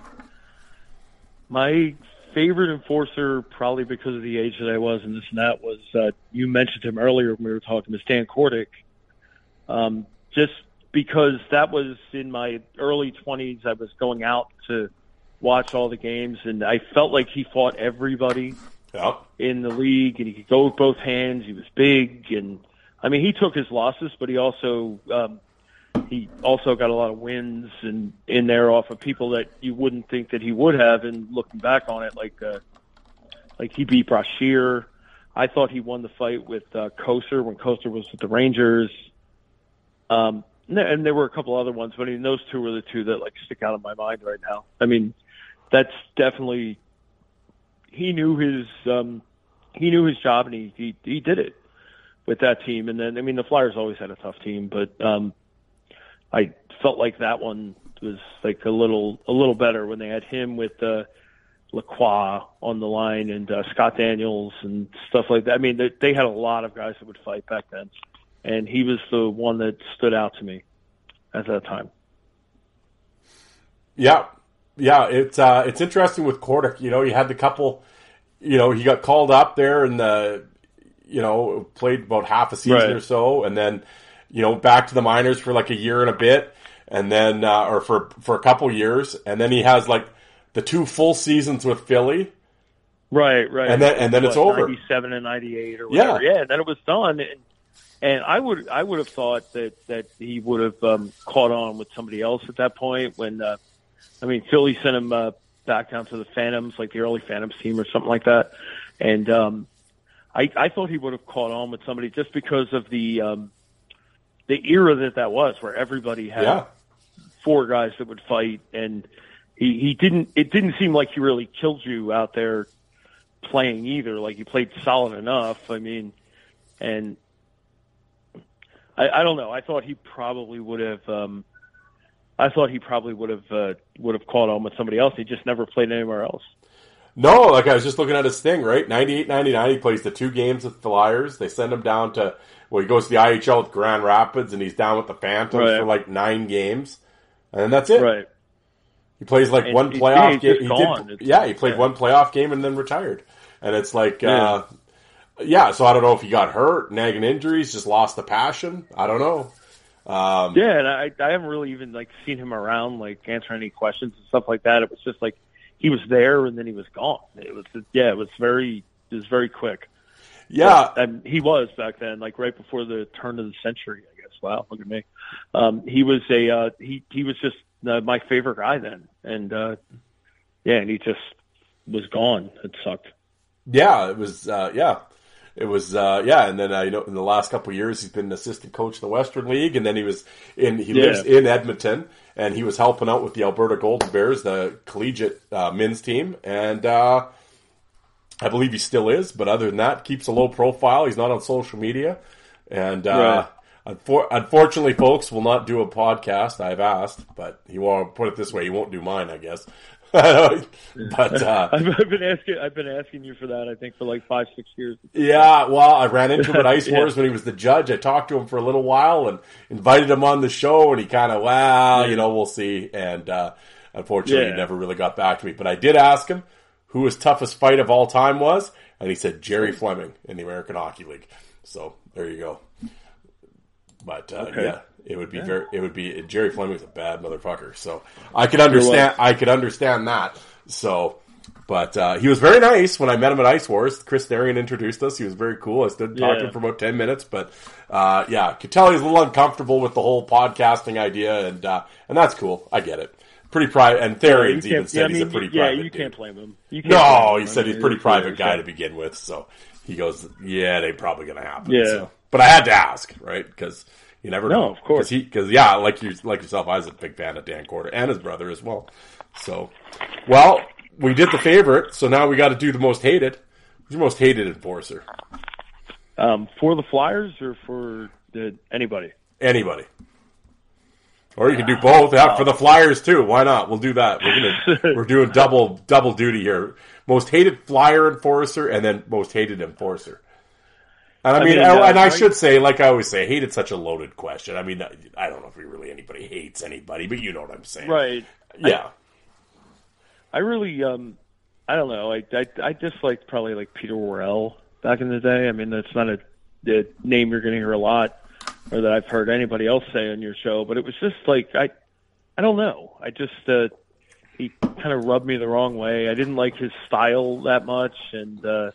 S6: My favorite enforcer, probably because of the age that I was and this and that, was you mentioned him earlier when we were talking to Stan Kordic. Just because that was in my early 20s, I was going out to watch all the games, and I felt like he fought everybody in the league, and he could go with both hands. He was big, and I mean, he took his losses, but he also he also got a lot of wins in there off of people that you wouldn't think that he would have. And looking back on it, like he beat Brashear. I thought he won the fight with Koser when Koser was with the Rangers. And there were a couple other ones, but I mean, those two were the two that like stick out in my mind right now. I mean, that's definitely, he knew his job, and he did it with that team. And then, I mean, the Flyers always had a tough team, but I felt like that one was like a little better when they had him with Lacroix on the line and Scott Daniels and stuff like that. I mean, they had a lot of guys that would fight back then, and he was the one that stood out to me at that time.
S3: Yeah, it's interesting with Kordic. You know, you had the couple. You know, he got called up there and played about half a season or so, and then back to the minors for like a year and a bit, and then or for a couple years, and then he has like the 2 full seasons with Philly. Right. And then it's over.
S6: 97 and 98 or whatever. Yeah, and then it was done. And I would have thought that he would have caught on with somebody else at that point when Philly sent him back down to the Phantoms, like the early Phantoms team or something like that. And I thought he would have caught on with somebody just because of the era that was, where everybody had 4 guys that would fight, and it didn't seem like he really killed you out there playing either. Like, he played solid enough. I mean, and I don't know. I thought he probably would have caught on with somebody else. He just never played anywhere else.
S3: No, like I was just looking at his thing, right? 98-99, he plays the 2 games with the Flyers. They send him down to, he goes to the IHL with Grand Rapids, and he's down with the Phantoms for like 9 games. And then that's it. Right. He plays like one playoff game. He played one playoff game and then retired. And it's like, so I don't know if he got hurt, nagging injuries, just lost the passion. I don't know.
S6: And I haven't really even like seen him around, like answering any questions and stuff like that. It was just like he was there and then he was gone. It was very quick.
S3: Yeah,
S6: but, he was back then, like right before the turn of the century, I guess. Wow, look at me. He was he was just my favorite guy then, and and he just was gone. It sucked.
S3: Yeah, it was. It was, and then in the last couple of years, he's been an assistant coach in the Western League, and then he lives in Edmonton, and he was helping out with the Alberta Golden Bears, the collegiate men's team, and I believe he still is, but other than that, keeps a low profile. He's not on social media, and unfortunately, folks, will not do a podcast. I've asked, but he won't. Put it this way, he won't do mine, I guess. But
S6: I've been asking you for that, I think, for like 5-6 years.
S3: Yeah, well, I ran into him at Ice Wars when he was the judge. I talked to him for a little while and invited him on the show, and he kind of, we'll see. And unfortunately, he never really got back to me. But I did ask him who his toughest fight of all time was, and he said Jerry Fleming in the American Hockey League. So there you go. But it would be Jerry Fleming's a bad motherfucker. So I could understand that. So, but he was very nice when I met him at Ice Wars. Chris Darian introduced us. He was very cool. I stood talking for about 10 minutes, but could tell he was a little uncomfortable with the whole podcasting idea, and that's cool. I get it. Pretty private, and Therian's even said he's a pretty private dude.
S6: You can't blame him.
S3: He said he's a pretty private guy to begin with. So he goes, they're probably going to happen. Yeah. So. But I had to ask, right? Because you never know.
S6: No, of course.
S3: Because like yourself, I was a big fan of Dan Kordic and his brother as well. So, well, we did the favorite, so now we got to do the most hated. Who's your most hated enforcer?
S6: For the Flyers or for anybody?
S3: Anybody. Or you can do both. Yeah, for the Flyers too. Why not? We'll do that. We're doing double duty here. Most hated Flyer enforcer and then most hated enforcer. And I should say, like I always say, hated such a loaded question. I mean, I don't know if really anybody hates anybody, but you know what I'm saying,
S6: right?
S3: Yeah.
S6: I really, I don't know. I disliked probably like Peter Worrell back in the day. I mean, that's not a name you're going to hear a lot, or that I've heard anybody else say on your show. But it was just like I don't know. I just he kind of rubbed me the wrong way. I didn't like his style that much, and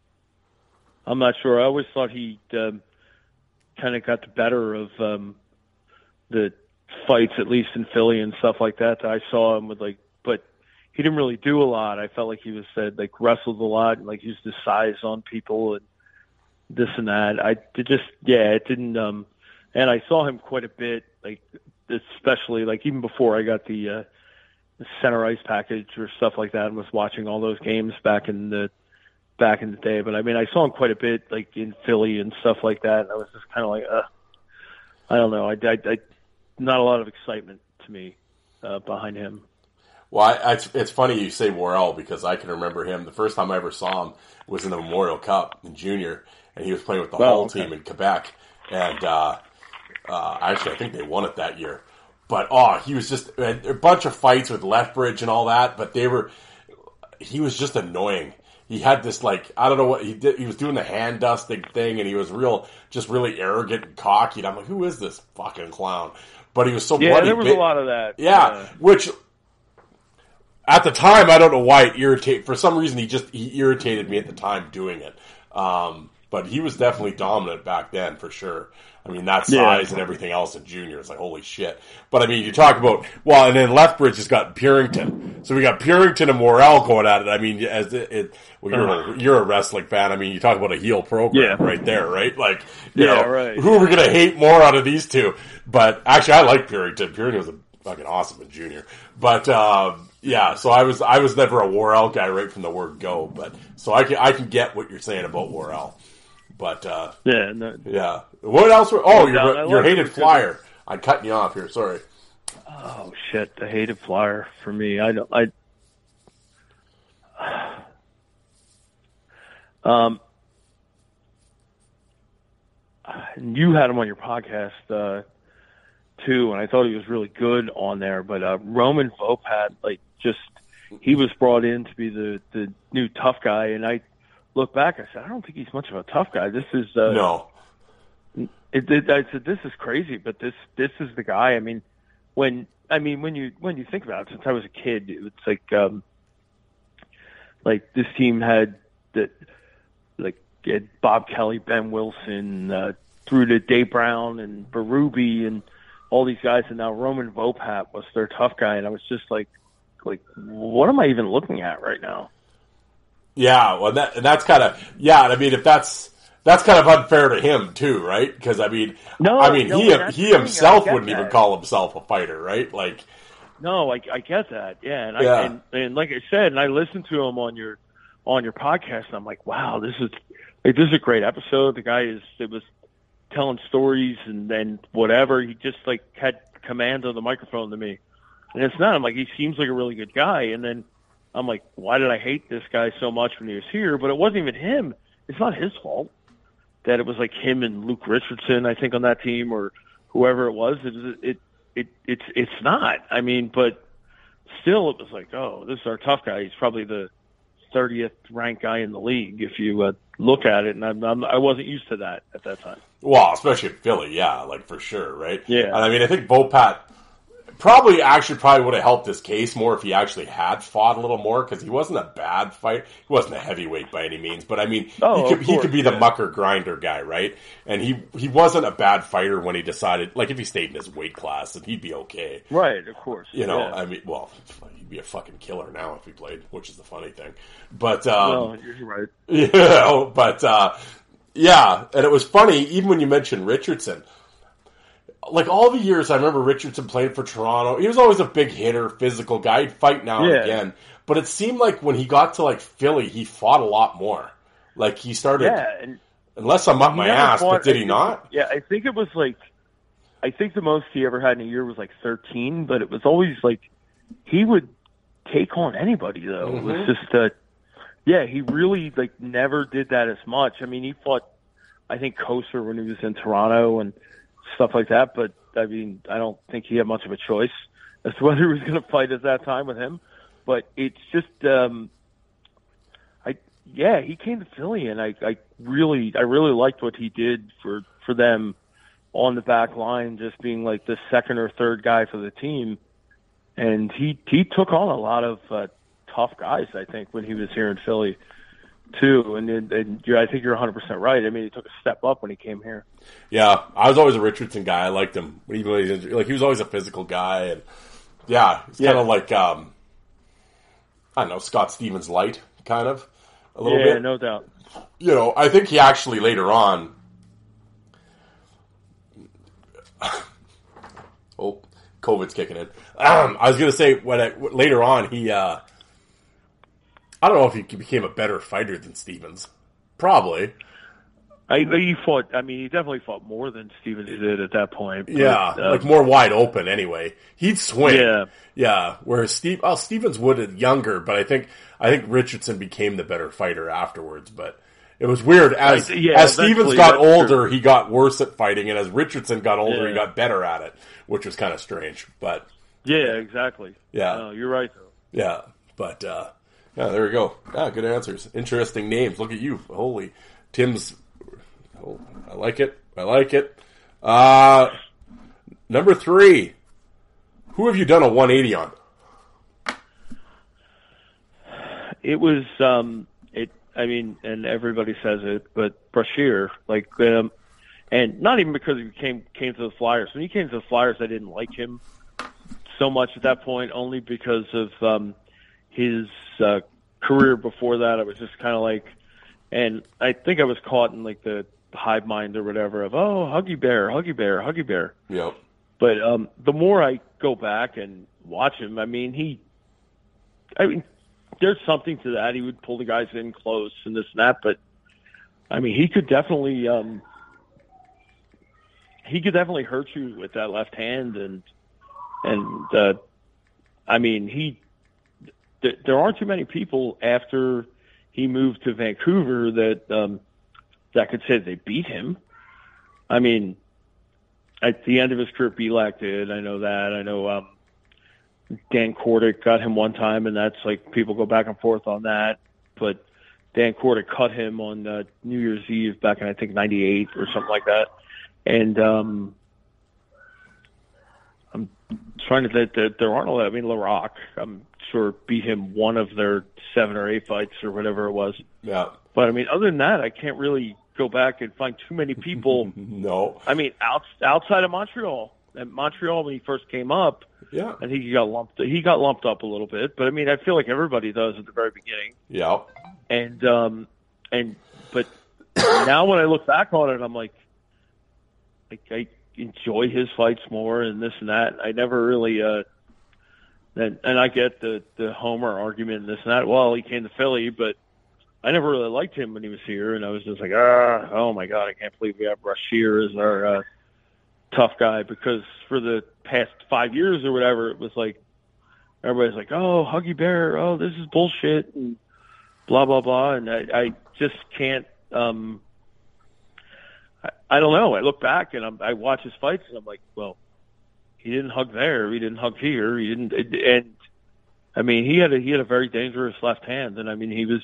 S6: I'm not sure. I always thought he kind of got the better of the fights, at least in Philly and stuff like that I saw him with, like, but he didn't really do a lot. I felt like he was said like wrestled a lot and like used his size on people and this and that. It didn't. And I saw him quite a bit, like especially like even before I got the center ice package or stuff like that, and was watching all those games back in the day. But I mean, I saw him quite a bit, like in Philly and stuff like that. And I was just kind of like, I don't know. I not a lot of excitement to me behind him.
S3: Well, it's funny you say Worrell because I can remember him. The first time I ever saw him was in the Memorial Cup in junior, and he was playing with the Hull team in Quebec. And actually, I think they won it that year. But he was just a bunch of fights with Lethbridge and all that. But he was just annoying. He had this like I don't know what he did. He was doing the hand dusting thing, and he was really arrogant and cocky. And I'm like, who is this fucking clown? But he was so bloody.
S6: There was a lot of that.
S3: Yeah, which. At the time, I don't know why it irritated. For some reason, he irritated me at the time doing it. But he was definitely dominant back then, for sure. I mean, that size and everything else in junior, it's like, holy shit. But I mean, you talk about, and then Lethbridge has got Purington. So we got Purington and Worrell going at it. I mean, you're a wrestling fan. I mean, you talk about a heel program right there, right? Like,
S6: right.
S3: Who are we going to hate more out of these two? But actually, I like Purington. Purington was fucking awesome in junior. But, so I was never a Worrell guy right from the word go, but so I can get what you're saying about Worrell, but What else? Your hated Flyer. I'm cutting you off here. Sorry.
S6: Oh shit, the hated Flyer for me. You had him on your podcast too, and I thought he was really good on there. But Roman Vopat, he was brought in to be the new tough guy, and I look back, I said, I don't think he's much of a tough guy. This is
S3: no.
S6: I said, this is crazy, but this is the guy. I mean, when you think about it, since I was a kid, it's like this team had Bob Kelly, Ben Wilson, through to Dave Brown and Berube and all these guys, and now Roman Vopat was their tough guy, and I was just like, what am I even looking at right now? Yeah,
S3: well, that's kind of I mean, if that's kind of unfair to him too, right? Because he himself wouldn't even call himself a fighter, right? Like,
S6: no, I get that, and like I said, and I listened to him on your podcast, and I'm like, wow, this is a great episode. The guy was telling stories and then whatever. He just had command of the microphone to me. And it's not. I'm like, he seems like a really good guy. And then I'm like, why did I hate this guy so much when he was here? But it wasn't even him. It's not his fault that it was like him and Luke Richardson, I think, on that team or whoever it was. It's not. I mean, but still, it was like, oh, this is our tough guy. He's probably the 30th ranked guy in the league if you look at it. And I wasn't used to that at that time.
S3: Well, especially in Philly, for sure, right?
S6: Yeah.
S3: And I mean, I think Vopat probably would have helped his case more if he actually had fought a little more, because he wasn't a bad fighter. He wasn't a heavyweight by any means, but I mean, he could be the mucker grinder guy, right? And he wasn't a bad fighter when he decided, like, if he stayed in his weight class, then he'd be okay.
S6: Right, of course.
S3: I mean, well, he'd be a fucking killer now if he played, which is the funny thing. But,
S6: no, you're right.
S3: But, and it was funny, even when you mentioned Richardson, like all the years I remember Richardson playing for Toronto, he was always a big hitter, physical guy. He'd fight now and again. But it seemed like when he got to Philly, he fought a lot more. Like he started, unless I'm up my ass, but did he not?
S6: Yeah, I think it was I think the most he ever had in a year was 13, but it was always he would take on anybody though. Mm-hmm. It was just, he really never did that as much. I mean, he fought, I think, Kosar when he was in Toronto and stuff like that, but I mean, I don't think he had much of a choice as to whether he was going to fight at that time with him. But it's just, he came to Philly, and I really liked what he did for them on the back line, just being the second or third guy for the team. And he took on a lot of tough guys, I think, when he was here in Philly. too. And I think you're 100% right. I mean, he took a step up when he came here.
S3: Yeah, I was always a Richardson guy. I liked him. Even though he was always a physical guy, and he's kind of like I don't know, Scott Stevens light, kind of a little bit.
S6: Yeah, no doubt.
S3: I think he actually later on. Oh, COVID's kicking in. I was gonna say later on he. I don't know if he became a better fighter than Stevens. Probably.
S6: He fought. I mean, he definitely fought more than Stevens did at that point. But,
S3: like more wide open. Anyway, he'd swing.
S6: Yeah.
S3: Whereas Stevens would younger, but I think Richardson became the better fighter afterwards. But it was weird as Stevens got older, he got worse at fighting, and as Richardson got older, he got better at it, which was kind of strange. But
S6: yeah, exactly.
S3: Yeah,
S6: no, you're right though.
S3: Yeah, but there we go. Good answers. Interesting names. Look at you. Holy Tim's. Oh, I like it. Number 3. Who have you done a 180 on?
S6: It was, I mean, and everybody says it, but Brashear, and not even because he came to the Flyers. When he came to the Flyers, I didn't like him so much at that point, only because of his career before that. I was just kind of like, and I think I was caught in like the hive mind or whatever of, Huggy Bear.
S3: Yep.
S6: But the more I go back and watch him, I mean, there's something to that. He would pull the guys in close and this and that, but I mean, he could definitely hurt you with that left hand, and I mean, there aren't too many people after he moved to Vancouver that could say they beat him. I mean, at the end of his career, Belak did. I know that. I know Dan Kordick got him one time, and that's like people go back and forth on that. But Dan Kordick cut him on New Year's Eve back in, I think, 98 or something like that. And I'm trying to think that there aren't a lot. I mean, LaRock, I'm sure, beat him one of their 7 or 8 fights or whatever it was.
S3: Yeah.
S6: But, I mean, other than that, I can't really go back and find too many people.
S3: No.
S6: I mean, outside of Montreal. At Montreal, when he first came up,
S3: I
S6: think he got lumped up a little bit. But, I mean, I feel like everybody does at the very beginning.
S3: Yeah.
S6: But now when I look back on it, I'm like I enjoy his fights more and this and that. I never really and I get the Homer argument and this and that. Well, he came to Philly, but I never really liked him when he was here, and I was just like, oh my God, I can't believe we have Brashear as our tough guy, because for the past 5 years or whatever, it was like everybody's like, oh, Huggy Bear, oh, this is bullshit, and blah blah blah, and I just can't. I don't know. I look back and I watch his fights, and I'm like, well, he didn't hug there, he didn't hug here, he didn't, and I mean, he had a very dangerous left hand, and I mean, he was.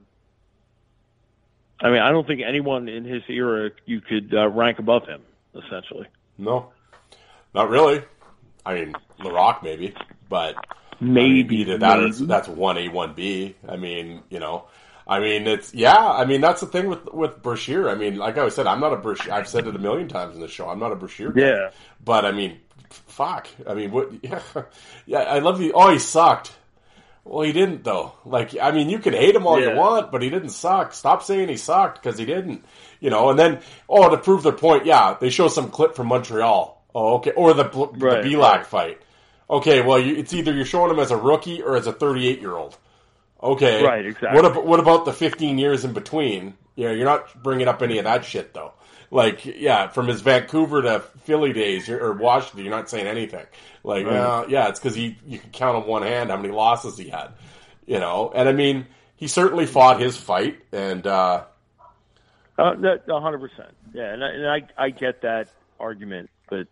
S6: I mean, I don't think anyone in his era you could rank above him, essentially.
S3: No, not really. I mean, LaRock maybe, but
S6: maybe
S3: either that or that's 1A, 1B. I mean, I mean, I mean, that's the thing with Brashear. I mean, like I said, I'm not a Brashear. I've said it a million times in the show. I'm not a Brashear guy.
S6: Yeah.
S3: But I mean, fuck. I mean, what? Yeah, I love he sucked. Well, he didn't though. Like, I mean, you can hate him all you want, but he didn't suck. Stop saying he sucked, because he didn't. And then, to prove their point, they show some clip from Montreal. Oh, okay. Or the Belak fight. Okay, well, it's either you're showing him as a rookie or as a 38-year-old. Okay.
S6: Right, exactly.
S3: What about the 15 years in between? You're not bringing up any of that shit, though. Like, from his Vancouver to Philly days, or Washington, you're not saying anything. Like, it's because you can count on one hand how many losses he had. And I mean, he certainly fought his fight, and...
S6: 100%. Yeah, and I get that argument, but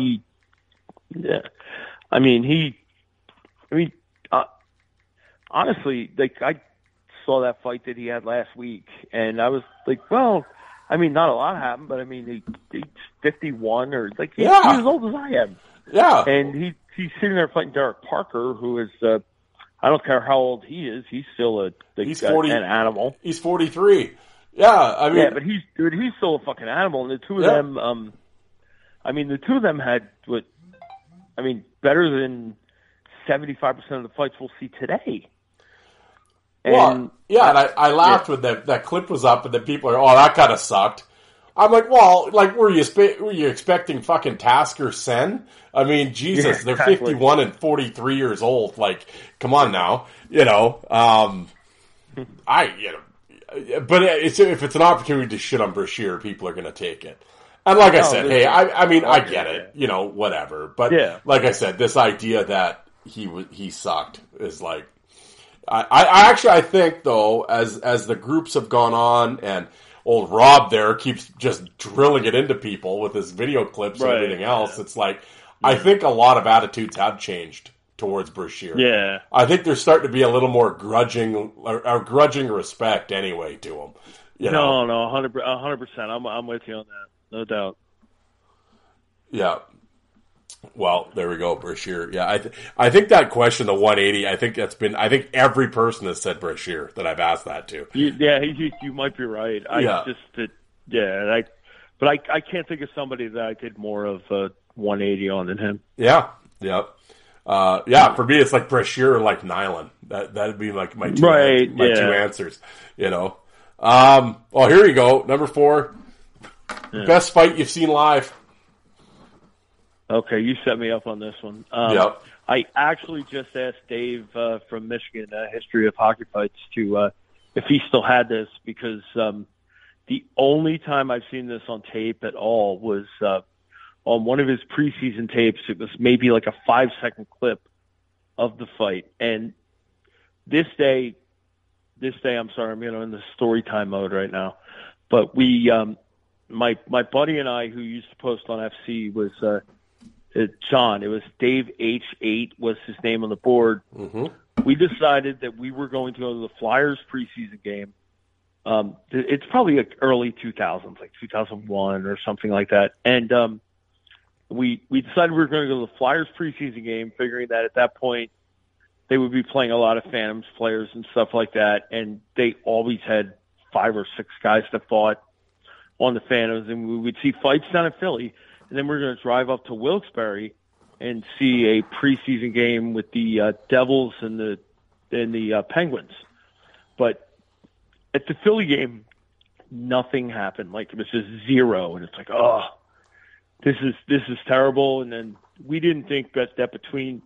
S6: honestly, like, I saw that fight that he had last week, and I was like, well, I mean, not a lot happened, but I mean, he's 51, or like he's as old as I am.
S3: Yeah,
S6: and he's sitting there fighting Derek Parker, who is, I I don't care how old he is. He's still
S3: He's 40,
S6: an animal.
S3: He's 43. Yeah, I mean,
S6: yeah, but he's still a fucking animal. And the two of them, the two of them had better than 75% of the fights we'll see today. And,
S3: and I laughed when that clip was up, and then people are, that kind of sucked. I'm like, well, like, were you expecting fucking Tasker Sen? I mean, Jesus, they're 51 and 43 years old. Like, come on now, but if it's an opportunity to shit on Brashear, people are going to take it. And like I said, hey, I get it, whatever. But like I said, this idea that he sucked is like, I think though, as the groups have gone on and old Rob there keeps just drilling it into people with his video clips and everything else, it's like, I think a lot of attitudes have changed towards Brashear.
S6: Yeah.
S3: I think there's starting to be a little more grudging respect anyway to him.
S6: No, 100%. I'm with you on that. No doubt.
S3: Yeah. Well, there we go, Brashear. Yeah, I think that question, the 180, I think every person has said Brashear that I've asked that to.
S6: You might be right. But I can't think of somebody that I did more of 180 on than him.
S3: Yeah. For me, it's like Brashear or like Nyland. That'd be like my two answers. Well, here you go. Number 4, best fight you've seen live.
S6: Okay, you set me up on this one. I actually just asked Dave from Michigan, History of Hockey Fights, to if he still had this, because the only time I've seen this on tape at all was on one of his preseason tapes. It was maybe like a 5-second clip of the fight. And this day, I'm sorry, I'm in the story time mode right now. But we, my buddy and I, who used to post on FC, was John. It was Dave H8 was his name on the board.
S3: Mm-hmm.
S6: We decided that we were going to go to the Flyers preseason game. It's probably like early 2000s, like 2001 or something like that. And we decided we were going to go to the Flyers preseason game, figuring that at that point they would be playing a lot of Phantoms players and stuff like that. And they always had 5 or 6 guys that fought on the Phantoms, and we would see fights down in Philly. And then we're going to drive up to Wilkes-Barre and see a preseason game with the Devils and the Penguins. But at the Philly game, nothing happened. Like, it was just 0, and it's like, oh, this is terrible. And then we didn't think that between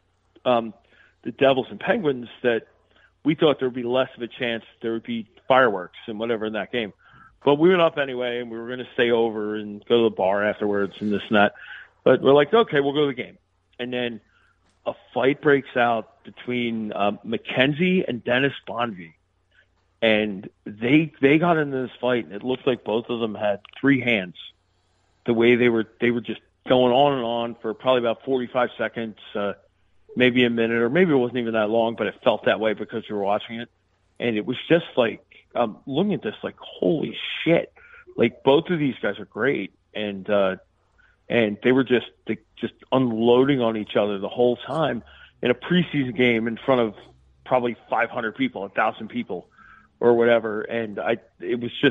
S6: the Devils and Penguins, that we thought there would be less of a chance there would be fireworks and whatever in that game. But we went up anyway, and we were going to stay over and go to the bar afterwards and this and that. But we're like, okay, we'll go to the game. And then a fight breaks out between McKenzie and Dennis Bonvie. And they got into this fight, and it looked like both of them had 3 hands. The way they were just going on and on for probably about 45 seconds, maybe a minute, or maybe it wasn't even that long, but it felt that way because you were watching it. And it was just like, looking at this, like, holy shit! Like, both of these guys are great, and they were just unloading on each other the whole time in a preseason game in front of probably 500 people, 1,000 people, or whatever. And it was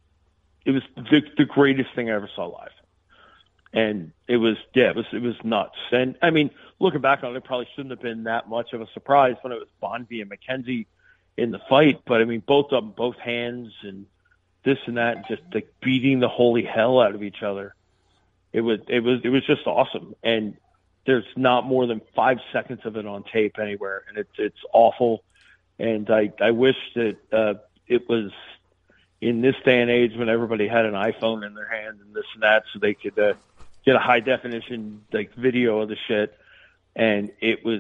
S6: the greatest thing I ever saw live, and it was nuts. And I mean, looking back on it, it probably shouldn't have been that much of a surprise when it was Bonvie and McKenzie in the fight, but I mean, both of them, both hands and this and that, and just like beating the holy hell out of each other. It was just awesome. And there's not more than 5 seconds of it on tape anywhere, and it's awful. And I wish that it was in this day and age when everybody had an iPhone in their hand and this and that, so they could get a high definition like video of the shit. And it was,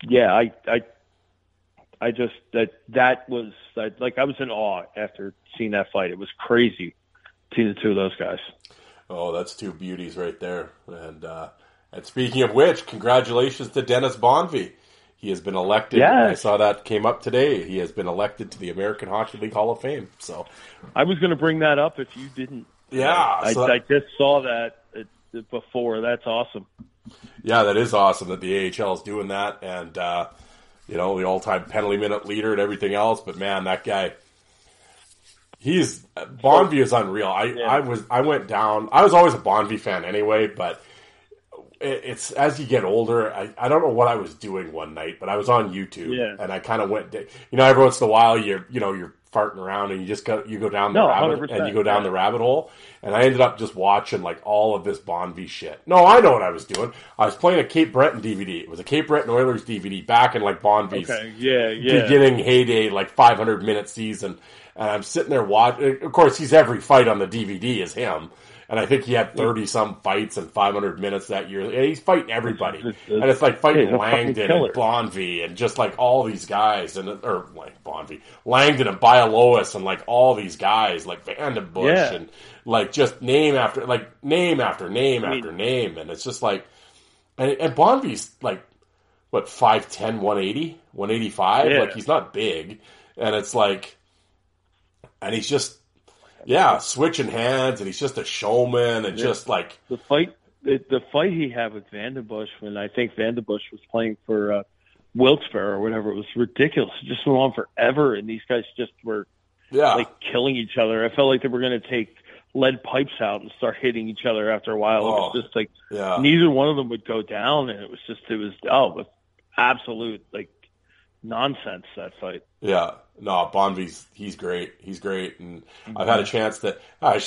S6: that was like, I was in awe after seeing that fight. It was crazy seeing the two of those guys.
S3: Oh, that's 2 beauties right there. And speaking of which, congratulations to Dennis Bonvie. He has been elected. Yes. I saw that came up today. He has been elected to the American Hockey League Hall of Fame. So
S6: I was going to bring that up if you didn't.
S3: Yeah.
S6: I just saw that before. That's awesome.
S3: Yeah, that is awesome that the AHL is doing that. And, you know, the all-time penalty minute leader and everything else. But man, that guy, Bonvie is unreal. I went down. I was always a Bonvie fan anyway, but it's as you get older. I don't know what I was doing one night, but I was on YouTube and I kind of went. You know, every once in a while, you're farting around and you go down the rabbit hole. And I ended up just watching like all of this Bonvie shit. No, I know what I was doing. I was playing a Cape Breton DVD. It was a Cape Breton Oilers DVD back in like Bonvie's beginning heyday, like 500-minute season. And I'm sitting there watching. Of course, he's every fight on the DVD is him. And I think he had 30-some fights and 500 minutes that year. And he's fighting everybody. And it's like fighting Langdon and Bonvie and just like all these guys. Or like Bonvie. Langdon and Bialowas and like all these guys. Like Vandenbush and like just name after name. And it's just like... And Bonvie's like, what, 5'10", 180? 185? Like he's not big. And it's like... And he's just... Yeah, switching hands, and he's just a showman, and just like
S6: the fight he had with Vandenbush when I think Vandenbush was playing for Wilkes-Barre or whatever. It was ridiculous. It just went on forever, and these guys just were like killing each other. I felt like they were going to take lead pipes out and start hitting each other after a while. It was just like neither one of them would go down, and it was absolute like nonsense, that fight.
S3: Yeah. No, Bonvie's he's great. He's great, and I've had a chance to.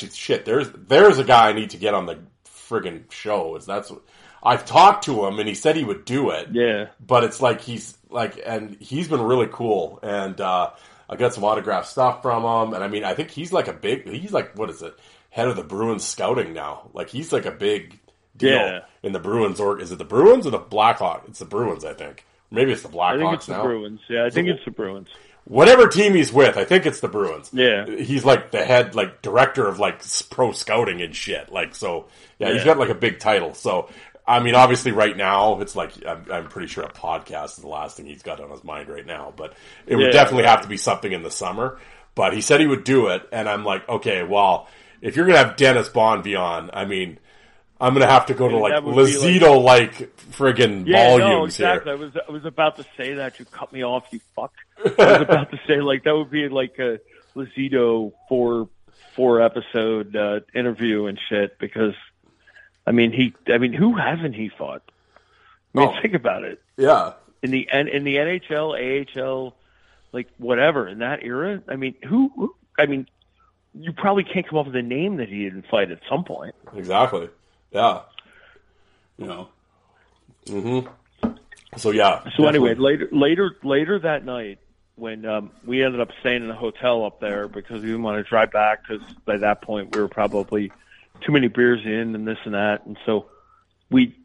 S3: There's a guy I need to get on the friggin' show. I've talked to him, and he said he would do it.
S6: Yeah,
S3: but it's like he's been really cool, and I got some autographed stuff from him, and I mean, I think he's like what is it, head of the Bruins scouting now? Like he's like a big deal in the Bruins. Or is it the Bruins or the Blackhawks? It's the Bruins, I think. Maybe it's the Blackhawks now. I think it's
S6: the Bruins. Yeah, I think it's the Bruins.
S3: Whatever team he's with, I think it's the Bruins.
S6: Yeah.
S3: He's like the head, like, director of, like, pro scouting and shit. Like, so, he's got, like, a big title. So, I mean, obviously right now, it's like, I'm pretty sure a podcast is the last thing he's got on his mind right now. But it would definitely have to be something in the summer. But he said he would do it. And I'm like, okay, well, if you're going to have Dennis Bonvie on, I mean, I'm going to have to go to, like, Lozito-like friggin' volumes
S6: here. I was about to say that. You cut me off, you fuck. I was about to say, like, that would be like a Lozito four episode interview and shit, because, I mean, who hasn't he fought? I mean, think about it.
S3: Yeah.
S6: In the NHL, AHL, like, whatever, in that era, I mean, who you probably can't come up with a name that he didn't fight at some point.
S3: Exactly. Yeah. You know. Mm-hmm. So yeah.
S6: So anyway, later that night, when we ended up staying in a hotel up there because we didn't want to drive back, because by that point we were probably too many beers in and this and that, and so we,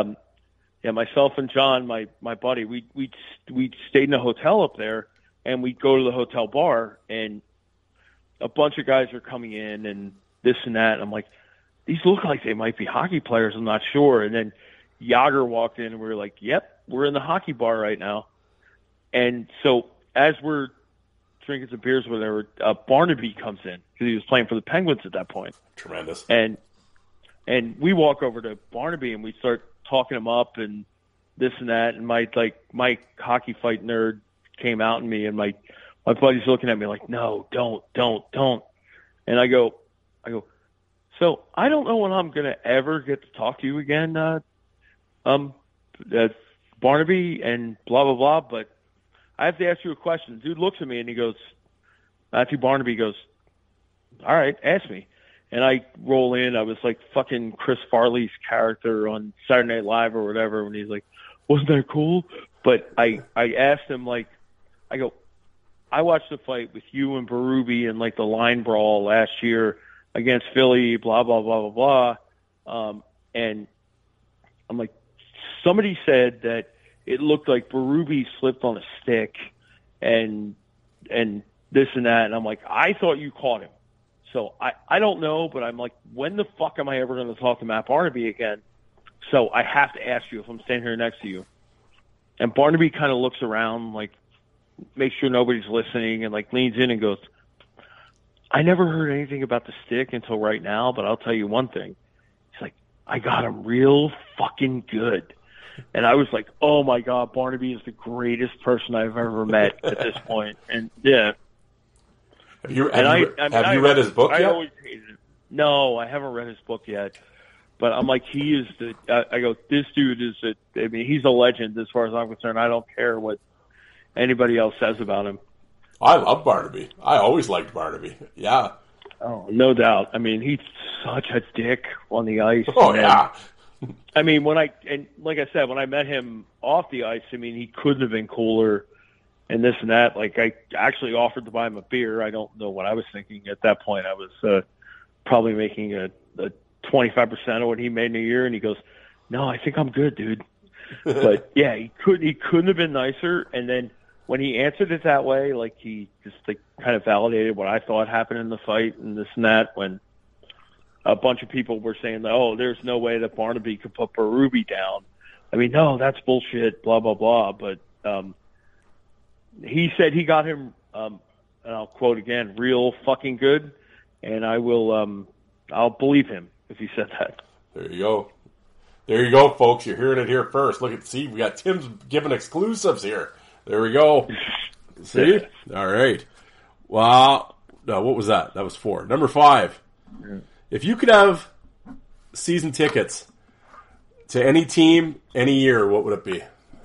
S6: myself and John, my buddy, we stayed in a hotel up there, and we'd go to the hotel bar, and a bunch of guys are coming in and this and that, and I'm like, these look like they might be hockey players. I'm not sure. And then Yager walked in, and we were like, yep, we're in the hockey bar right now. And so as we're drinking some beers or whatever, Barnaby comes in, because he was playing for the Penguins at that point.
S3: Tremendous.
S6: And we walk over to Barnaby, and we start talking him up and this and that. And my hockey fight nerd came out in me, and my buddy's looking at me like, no, don't. And I go, so I don't know when I'm going to ever get to talk to you again, Barnaby and blah, blah, blah, but I have to ask you a question. Dude looks at me and he goes, Matthew Barnaby goes, all right, ask me. And I roll in. I was like fucking Chris Farley's character on Saturday Night Live or whatever, and he's like, wasn't that cool? But I asked him, like, I go, I watched the fight with you and Berube and like the line brawl last year against Philly, blah, blah, blah, blah, blah. And I'm like, somebody said that it looked like Berube slipped on a stick and this and that. And I'm like, I thought you caught him. So I don't know, but I'm like, when the fuck am I ever going to talk to Matt Barnaby again? So I have to ask you if I'm standing here next to you. And Barnaby kind of looks around, like, makes sure nobody's listening, and like leans in and goes, I never heard anything about the stick until right now, but I'll tell you one thing. He's like, I got him real fucking good. And I was like, oh my God, Barnaby is the greatest person I've ever met at this point. And yeah.
S3: Have you read his book yet?
S6: I always hated it. No, I haven't read his book yet. But I'm like, he is I go, this dude is he's a legend as far as I'm concerned. I don't care what anybody else says about him.
S3: I love Barnaby. I always liked Barnaby. Yeah.
S6: Oh, no doubt. I mean, he's such a dick on the ice.
S3: Oh, yeah.
S6: I mean, like I said, when I met him off the ice, I mean, he couldn't have been cooler and this and that. Like, I actually offered to buy him a beer. I don't know what I was thinking at that point. I was probably making a 25% of what he made in a year, and he goes, "No, I think I'm good, dude." But yeah, he couldn't have been nicer. And then when he answered it that way, like he just kind of validated what I thought happened in the fight and this and that. When a bunch of people were saying, "Oh, there's no way that Barnaby could put Berube down," I mean, no, that's bullshit. Blah blah blah. But he said he got him, and I'll quote again, "real fucking good," and I'll believe him if he said that.
S3: There you go. There you go, folks. You're hearing it here first. Look at see, we got Tim's giving exclusives here. There we go. See? All right. Well, no, what was that? That was 4. Number 5. Yeah. If you could have season tickets to any team, any year, what would it be?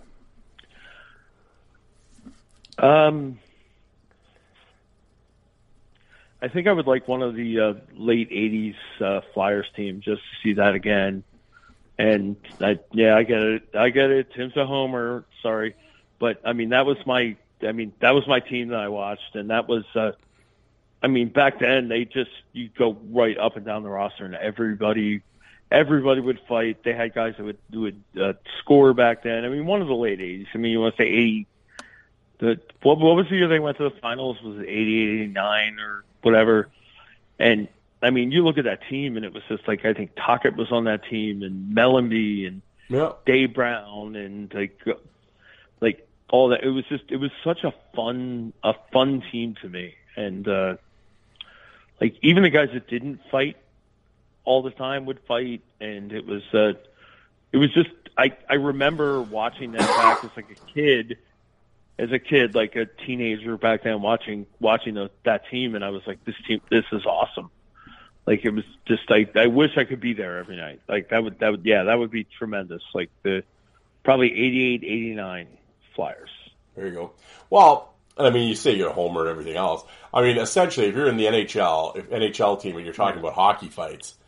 S6: I think I would like one of the late 80s Flyers team just to see that again. And I get it. Tim's a homer. Sorry. But I mean, that was my team that I watched. And that was, back then you'd go right up and down the roster and everybody would fight. They had guys that would score back then. I mean, one of the late 80s. I mean, you want to say 80, what was the year they went to the finals? Was it 80, 89 or whatever? And I mean, you look at that team, and it was just like, I think Tocchet was on that team, and Mellanby, and Dave Brown, and like all that. It was such a fun team to me, and like even the guys that didn't fight all the time would fight, and it was just I remember watching that back as like a kid. As a kid, like a teenager back then, watching that team, and I was like, this is awesome. Like it was just, I wish I could be there every night. Like that would be tremendous. Like the probably 88, 89 Flyers.
S3: There you go. Well, I mean, you say you're a homer and everything else. I mean, essentially, if you're in the NHL team and you're talking about hockey fights,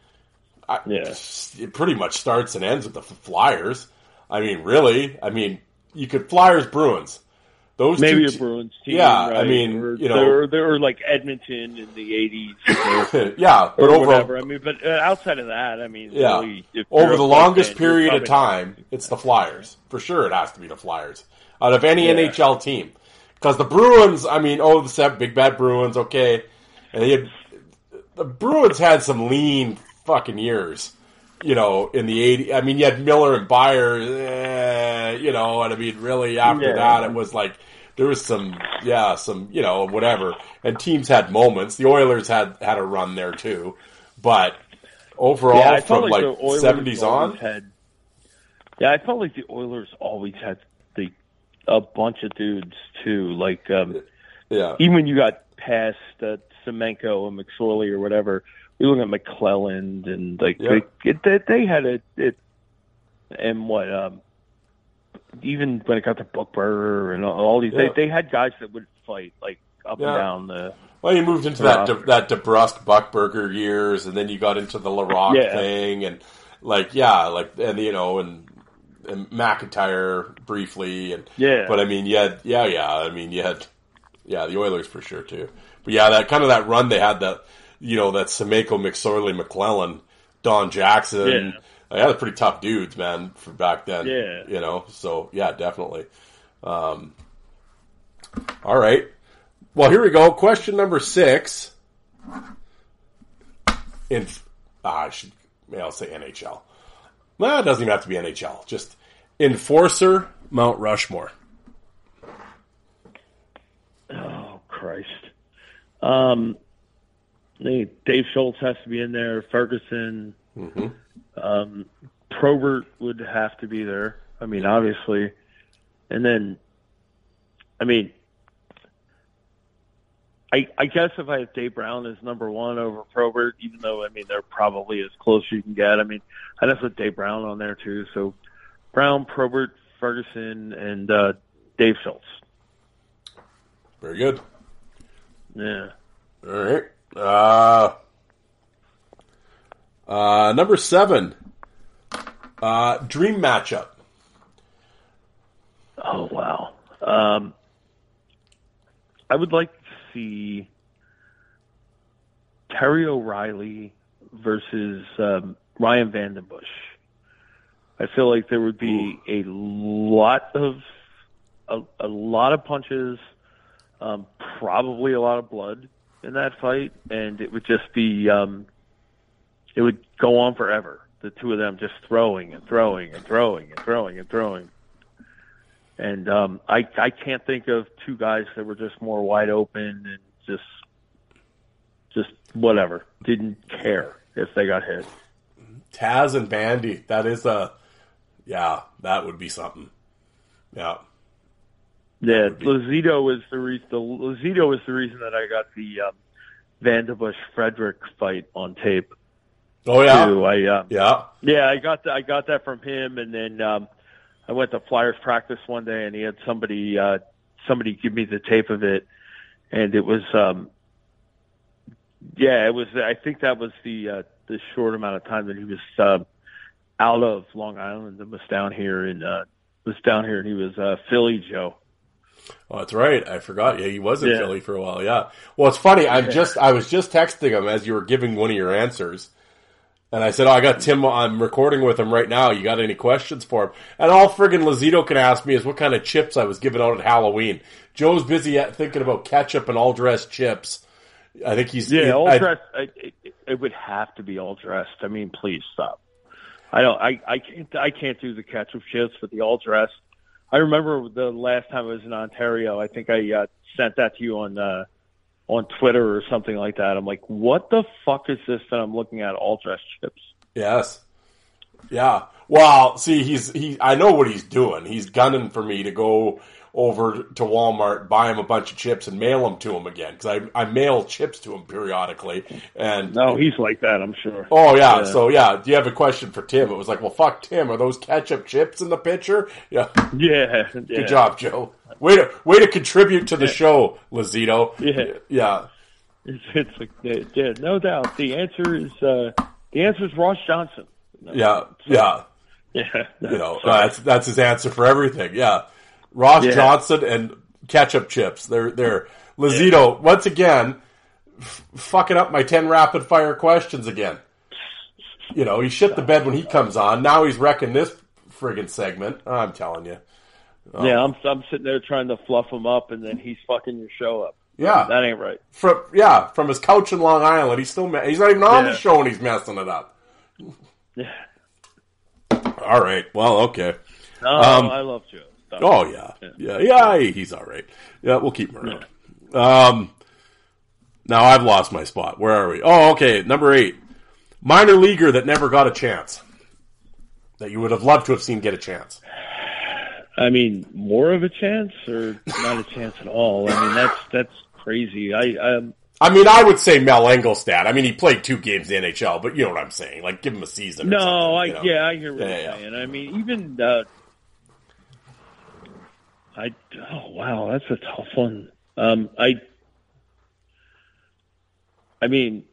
S3: it pretty much starts and ends with the Flyers. I mean, really. I mean, you could Flyers Bruins. Those
S6: maybe a Bruins team.
S3: Yeah,
S6: right?
S3: I mean,
S6: they're like Edmonton in the 80s.
S3: Yeah, but
S6: whatever. I mean, but outside of that, I mean, really,
S3: over the longest period of time, it's the Flyers for sure. It has to be the Flyers out of any NHL team, because the Bruins. I mean, the big bad Bruins, okay, and the Bruins had some lean fucking years. In the 80s, I mean, you had Miller and Beyer, and I mean, really, after that, it was like, there was some, whatever, and teams had moments. The Oilers had a run there, too, but overall, from like 70s on?
S6: I felt like the Oilers always had a bunch of dudes, too, like, even when you got past Semenko and McSorley or whatever, we look at McClelland and they had it, and what even when it got to Buchberger and all these, they had guys that would fight like up and down the.
S3: Well, you moved into that DeBrusk Buchberger years, and then you got into the Larocque thing, and and McIntyre briefly, and but I mean, you had the Oilers for sure too, but that kind of that run they had that. That Semenko, McSorley, McClellan, Don Jackson. They had pretty tough dudes, man, for back then. So, definitely. All right. Well, here we go. Question number 6. I'll say NHL. Well, it doesn't even have to be NHL. Just Enforcer, Mount Rushmore.
S6: Oh, Christ. Dave Schultz has to be in there. Ferguson, Probert would have to be there. I mean, obviously. And then, I mean, I guess if I have Dave Brown as number one over Probert, even though, I mean, they're probably as close as you can get. I mean, I'd have to put Dave Brown on there too. So Brown, Probert, Ferguson, and Dave Schultz.
S3: Very good.
S6: Yeah.
S3: All right. Number 7. Dream matchup.
S6: Oh, wow. I would like to see Terry O'Reilly versus Ryan Vandenbush. I feel like there would be a lot of punches, probably a lot of blood in that fight, and it would just be it would go on forever. The two of them just throwing and throwing and throwing and throwing and throwing. And I can't think of two guys that were just more wide open and just whatever, didn't care if they got hit.
S3: Taz and Bandy. That is that would be something. Yeah.
S6: Yeah, Lazito was the reason that I got the Vandenbush Frederick fight on tape.
S3: Oh yeah.
S6: Too. I got that from him, and then I went to Flyers practice one day, and he had somebody give me the tape of it, and it was it was. I think that was the short amount of time that he was out of Long Island and was down here, and he was Philly Joe.
S3: Oh, that's right. I forgot. Yeah, he was in Philly for a while. Yeah. Well, it's funny. I was just texting him as you were giving one of your answers. And I said, I got Tim, I'm recording with him right now. You got any questions for him? And all friggin' Lazito can ask me is what kind of chips I was giving out at Halloween. Joe's busy thinking about ketchup and all-dressed chips. I think he's...
S6: Yeah, all-dressed. It would have to be all-dressed. I mean, please stop. I can't do the ketchup chips, but the all-dressed. I remember the last time I was in Ontario, I think I sent that to you on Twitter or something like that. I'm like, what the fuck is this that I'm looking at, all-dressed chips?
S3: Yes. Yeah. Well, see, I know what he's doing. He's gunning for me to go over to Walmart, buy him a bunch of chips, and mail them to him again. Because I mail chips to him periodically. And
S6: no, he's like that, I'm sure.
S3: Oh, yeah. So, yeah, do you have a question for Tim? It was like, well, fuck Tim. Are those ketchup chips in the picture? Yeah.
S6: Yeah.
S3: Good job, Joe. Way to contribute to the show, Lazito.
S6: Yeah. It's like, no doubt. The answer is Ross Johnson. No,
S3: Yeah. That's his answer for everything. Yeah. Ross Johnson and ketchup chips. They're Lazito once again fucking up my 10 rapid fire questions again. He shit the bed when he comes on. Now he's wrecking this friggin' segment. I'm telling you.
S6: Yeah, I'm sitting there trying to fluff him up, and then he's fucking your show up.
S3: Yeah,
S6: that ain't right.
S3: From his couch in Long Island, he's not even on the show, and he's messing it up.
S6: Yeah.
S3: All right. Well, okay.
S6: No, I love Joe. Stop.
S3: Oh yeah. He's all right. Yeah, we'll keep him around. Yeah. Now I've lost my spot. Where are we? Oh, okay. Number 8, minor leaguer that never got a chance, that you would have loved to have seen get a chance.
S6: I mean, more of a chance or not a chance at all? I mean, that's crazy.
S3: I mean, I would say Mel Engelstad. I mean, he played 2 games in the NHL, but you know what I'm saying. Like, give him a season.
S6: No, I hear what you're saying. I mean, even oh wow, that's a tough one. I mean,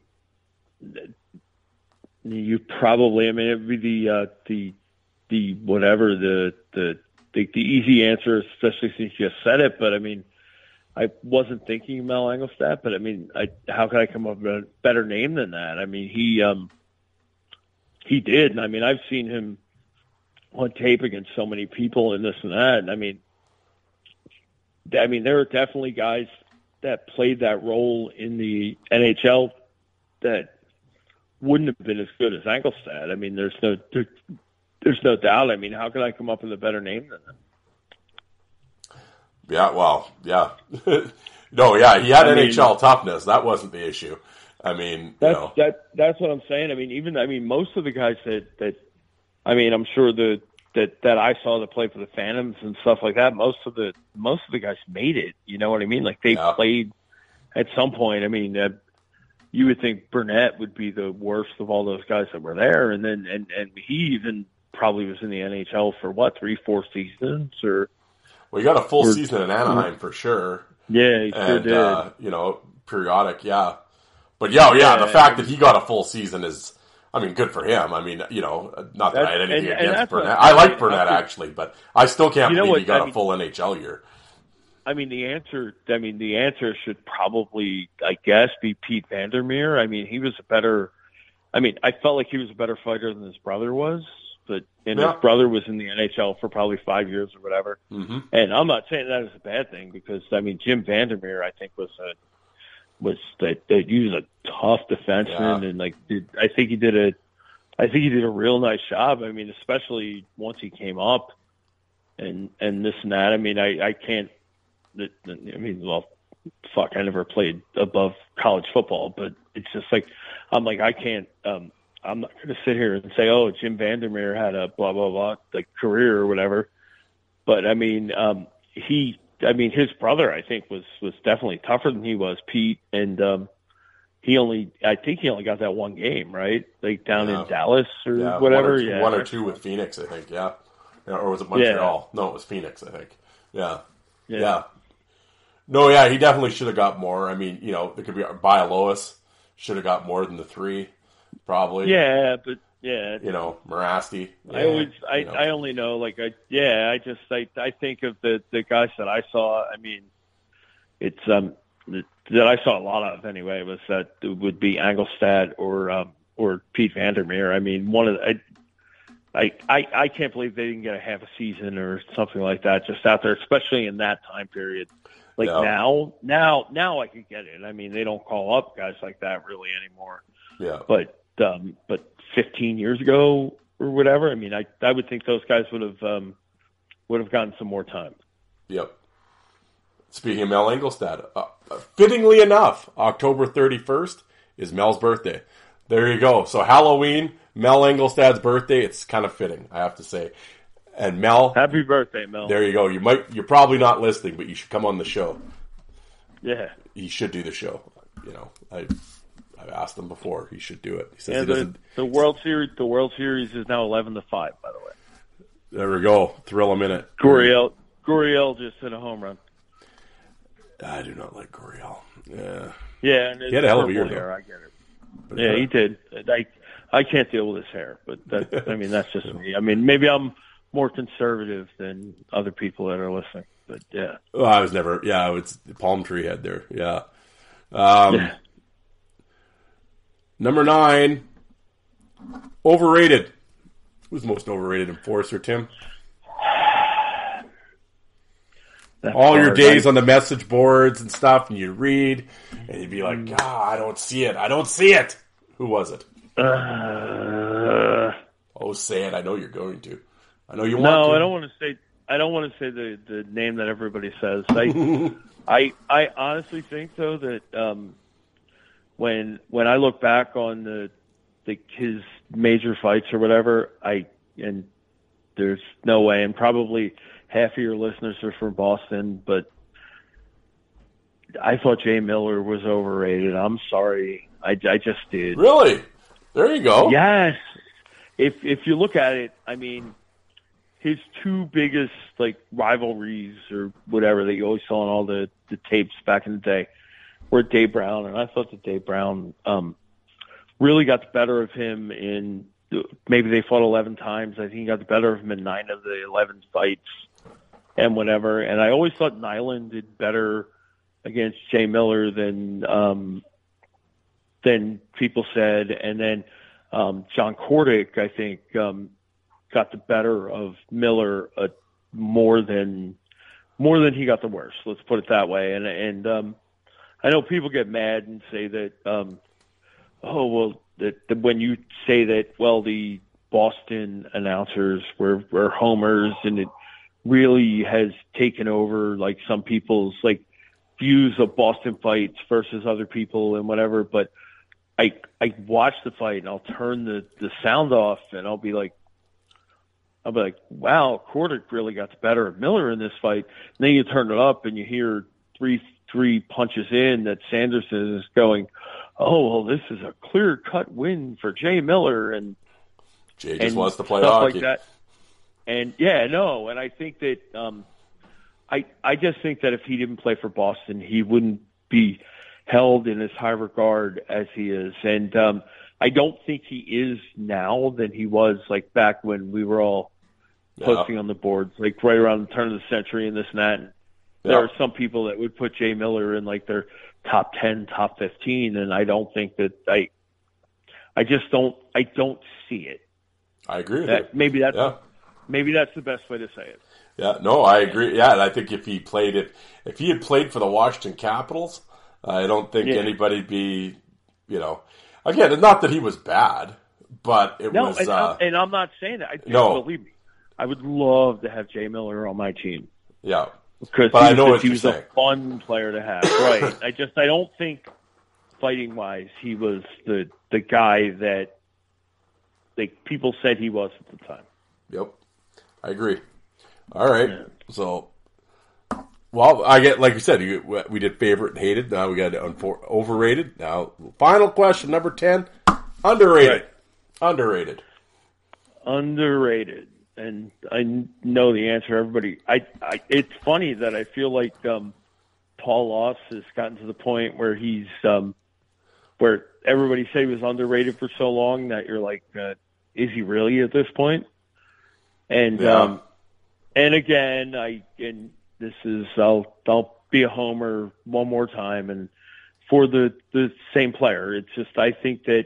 S6: you probably. I mean, it would be the whatever the easy answer, especially since you just said it. But I mean, I wasn't thinking Mel Engelstad. But I mean, how could I come up with a better name than that? I mean, he did. And I mean, I've seen him on tape against so many people and this and that. And I mean, there are definitely guys that played that role in the NHL that wouldn't have been as good as Engelstad. I mean, there's no doubt. I mean, how can I come up with a better name than that?
S3: Yeah, well, yeah. No, yeah, he had NHL toughness. That wasn't the issue. I mean,
S6: that's what I'm saying. I mean, most of the guys that I mean, I'm sure that I saw that play for the Phantoms and stuff like that. Most of the guys made it. You know what I mean? Like they played at some point. I mean, you would think Burnett would be the worst of all those guys that were there, and then and he even probably was in the NHL for 3-4 seasons or.
S3: Well, he got a full season in Anaheim for sure.
S6: Yeah, he sure did.
S3: You know, periodic, yeah. But yeah, the fact that he got a full season is, I mean, good for him. I mean, you know, not that I had anything against Burnett. I like Burnett actually, but I still can't believe he got a full NHL year.
S6: I mean, the answer should probably, I guess, be Pete Vandermeer. I mean, I felt like he was a better fighter than his brother was, his brother was in the NHL for probably 5 years or whatever. Mm-hmm. And I'm not saying that is a bad thing because, I mean, Jim Vandermeer, I think, was a tough defenseman, and I think he did a real nice job. I mean, especially once he came up and this and that. I mean, I can't. I mean, well, fuck, I never played above college football, but it's just like I can't. I'm not going to sit here and say, oh, Jim Vandermeer had a blah blah blah career or whatever. But I mean, his brother, I think, was definitely tougher than he was, Pete, and I think he only got that one game, right? Like down in Dallas or whatever.
S3: One or two with Phoenix, I think. Yeah, or was it Montreal? Yeah. No, it was Phoenix, I think. Yeah. No, he definitely should have got more. I mean, you know, it could be Bialowas should have got more than the 3, probably.
S6: Yeah, but yeah,
S3: you know, Morasti.
S6: I only know I think of the guys that I saw. I mean, it's that I saw a lot of anyway was that it would be Engelstad or Pete Vandermeer. I mean, I can't believe they didn't get a half a season or something like that just out there, especially in that time period. Now I could get it. I mean, they don't call up guys like that really anymore. Yeah. But 15 years ago or whatever, I mean, I would think those guys would have gotten some more time.
S3: Yep. Speaking of Mel Engelstad, fittingly enough, October 31st is Mel's birthday. There you go. So Halloween, Mel Engelstad's birthday. It's kind of fitting, I have to say. And Mel,
S6: happy birthday, Mel.
S3: There you go. You're probably not listening, but you should come on the show.
S6: Yeah,
S3: he should do the show. You know, I've asked him before. He should do it. He says he doesn't.
S6: The World Series is now 11-5. By the way.
S3: There we go. Thrill a minute.
S6: Gurriel just hit a home run.
S3: I do not like Gurriel. Yeah.
S6: Yeah, and
S3: he had a hell of a year.
S6: Hair, I get it. But yeah, he did. I can't deal with his hair, but that's just me. I mean, maybe I'm more conservative than other people that are listening, but yeah.
S3: Well, I was never. Yeah, it's the palm tree head there. Yeah. Number 9, overrated. Who's the most overrated enforcer, Tim? All your days on the message boards and stuff, and you read, and you'd be like, God, I don't see it. Who was it? Say it. I know you're going to. I know you want to.
S6: No, I don't want to say the name that everybody says. I honestly think though that when I look back on his major fights or whatever, and there's no way, and probably half of your listeners are from Boston, but I thought Jay Miller was overrated. I'm sorry. I just did.
S3: Really? There you go.
S6: Yes. If you look at it, I mean, his 2 biggest rivalries or whatever that you always saw on all the tapes back in the day were Dave Brown, and I thought that Dave Brown really got the better of him in maybe they fought 11 times. I think he got the better of him in 9 of the 11 fights and whatever. And I always thought Nyland did better against Jay Miller than people said. And then John Kordick, I think, got the better of Miller more than he got the worst. Let's put it that way. And I know people get mad and say that, that when you say that, well, the Boston announcers were homers, and it really has taken over some people's views of Boston fights versus other people and whatever. But I watch the fight and I'll turn the sound off and I'll be like, I'll be like, wow, Kordic really got the better of Miller in this fight. And then you turn it up and you hear three punches in that Sanderson is going, oh, well, this is a clear-cut win for Jay Miller. And
S3: Jay just wants to play
S6: stuff
S3: hockey.
S6: like that. And, and I think that I just think that if he didn't play for Boston, he wouldn't be held in as high regard as he is. And I don't think he is now than he was, like, back when we were all posting on the boards, like, right around the turn of the century and this and that. And there are some people that would put Jay Miller in, like, their top 10, top 15, and I don't think that I don't see it.
S3: I agree with you.
S6: Maybe that's the best way to say it.
S3: Yeah, no, I agree. Yeah, and I think if he had played for the Washington Capitals, I don't think anybody'd be, again, not that he was bad, but it was.
S6: And I'm not saying that. Believe me, I would love to have Jay Miller on my team.
S3: Yeah.
S6: Because
S3: I know what
S6: he
S3: you're
S6: was
S3: saying.
S6: A fun player to have, right? I don't think fighting wise he was the guy that people said he was at the time.
S3: Yep, I agree. All right, so I get, like you said, we did favorite and hated. Now we got overrated. Now final question, number 10, underrated.
S6: Right. Underrated. And I know the answer. Everybody, it's funny that I feel like Paul Loss has gotten to the point where he's where everybody said he was underrated for so long that you're like, is he really at this point? And and again, I'll be a homer one more time, and for the same player, it's just I think that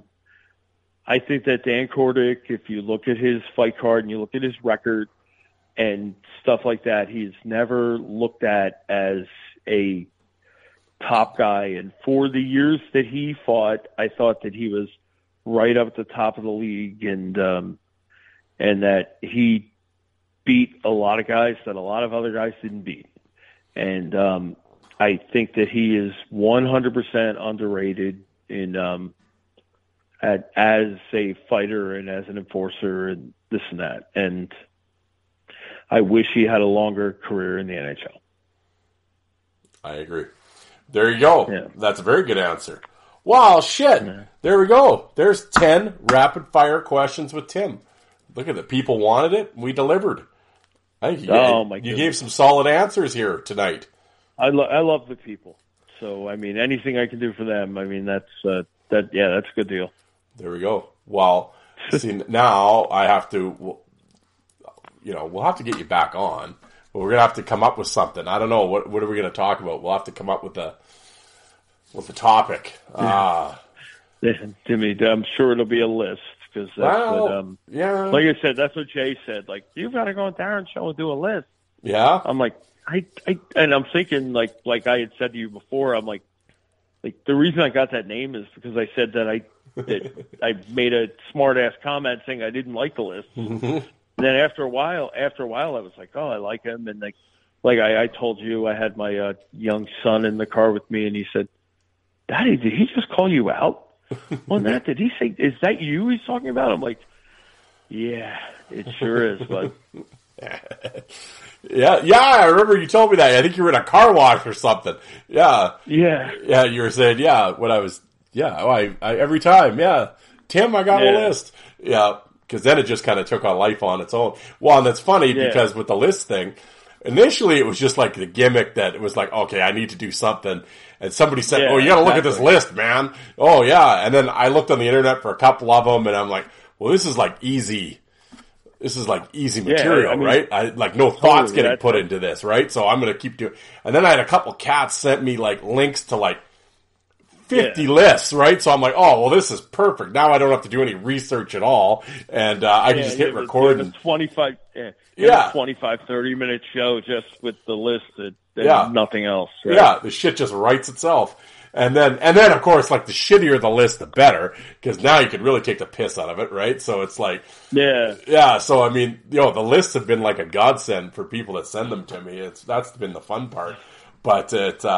S6: Dan Kordic, if you look at his fight card and you look at his record and stuff like that, he's never looked at as a top guy. And for the years that he fought, I thought that he was right up at the top of the league, and that he beat a lot of guys that a lot of other guys didn't beat. And I think that he is 100% underrated in as a fighter and as an enforcer and this and that. And I wish he had a longer career in the NHL.
S3: I agree. There you go.
S6: Yeah.
S3: That's a very good answer. Wow, shit. Yeah. There we go. There's 10 rapid fire questions with Tim. Look at it. People wanted it. We delivered. I think you gave some solid answers here tonight.
S6: I love the people. So, I mean, anything I can do for them, I mean, that's a good deal. There
S3: we go. Well, see, now I have to, we'll have to get you back on, but we're going to have to come up with something. I don't know. What are we going to talk about? We'll have to come up with the topic.
S6: Timmy, I'm sure it'll be a list. Because like I said, that's what Jay said. Like, you've got to go on Darren's show and do a list.
S3: Yeah.
S6: I'm like, and I'm thinking like I had said to you before, I'm like the reason I got that name is because I said that I made a smart ass comment saying I didn't like the list. And then after a while, I was like, oh, I like him. And like I told you, I had my young son in the car with me, and he said, Daddy, did he just call you out? Well, Matt, did he say, is that you he's talking about? I'm like, yeah, it sure is, bud.
S3: Yeah, I remember you told me that. I think you were in a car wash or something. Yeah.
S6: Yeah,
S3: you were saying, I every time, Tim, I got a list. Yeah, because then it just kind of took on life on its own. Well, and that's funny because with the list thing, initially it was just like the gimmick that it was like, okay, I need to do something. And somebody said, you got to look at this list, man. Oh, yeah. And then I looked on the internet for a couple of them, and I'm like, well, this is like easy. This is like easy material, right? No thoughts getting put into this, right? So I'm going to keep doing. And then I had a couple cats sent me like links to like 50 lists, right? So I'm like, oh, well, this is perfect. Now I don't have to do any research at all, and I can just hit record.
S6: And 25, 30-minute show just with the list and nothing else. Right?
S3: Yeah, the shit just writes itself. And then of course, like the shittier the list, the better, because now you can really take the piss out of it, right? So it's like, yeah. So I mean, the lists have been like a godsend for people that send them to me. That's been the fun part. But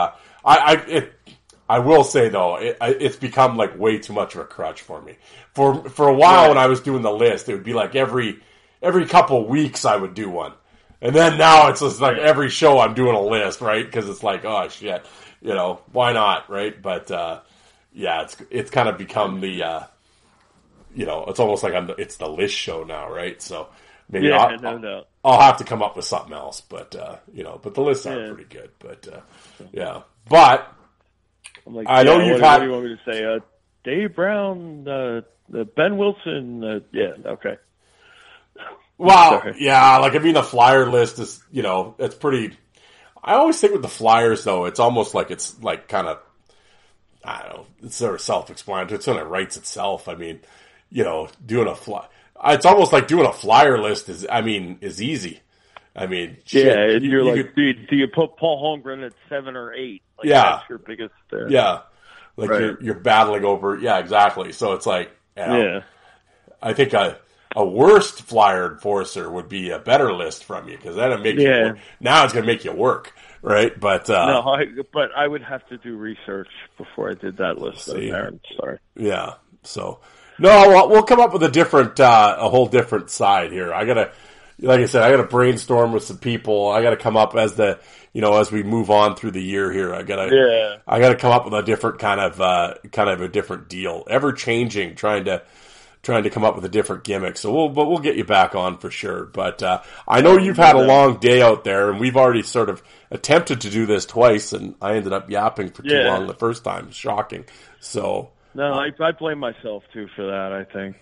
S3: I will say though, it's become like way too much of a crutch for me. For a while when I was doing the list, it would be like every every couple of weeks I would do one. And then now it's just like every show I'm doing a list, right? Because it's like, oh shit, why not, right? But it's kind of become the, it's almost like it's the list show now, right? So maybe I'll have to come up with something else, but but the lists are pretty good, but but
S6: I'm like,
S3: I know you've
S6: what
S3: had.
S6: do you want me to say? Dave Brown, Ben Wilson, okay.
S3: Well, the flyer list is, it's pretty. I always think with the flyers though, it's almost like it's like kind of, I don't know, it's sort of self-explanatory. It sort of writes itself. I mean, doing it's almost like doing a flyer list is easy. I mean, shit,
S6: do you put Paul Holmgren at 7 or 8? Like, that's your biggest.
S3: You're battling over. Yeah, exactly. So it's like, I think a worst flyer enforcer would be a better list from you, because that'll make you work. Now it's going to make you work, right? But
S6: but I would have to do research before I did that list. Aaron, sorry.
S3: Yeah. So no, we'll come up with a whole different side here. Like I said, I got to brainstorm with some people. I got to come up as we move on through the year here. I got to come up with a different kind of a different deal, ever changing, trying to come up with a different gimmick. So we'll get you back on for sure. But I know you've had a long day out there, and we've already sort of attempted to do this twice, and I ended up yapping for too long the first time. It's shocking. So
S6: no, I blame myself too for that. I think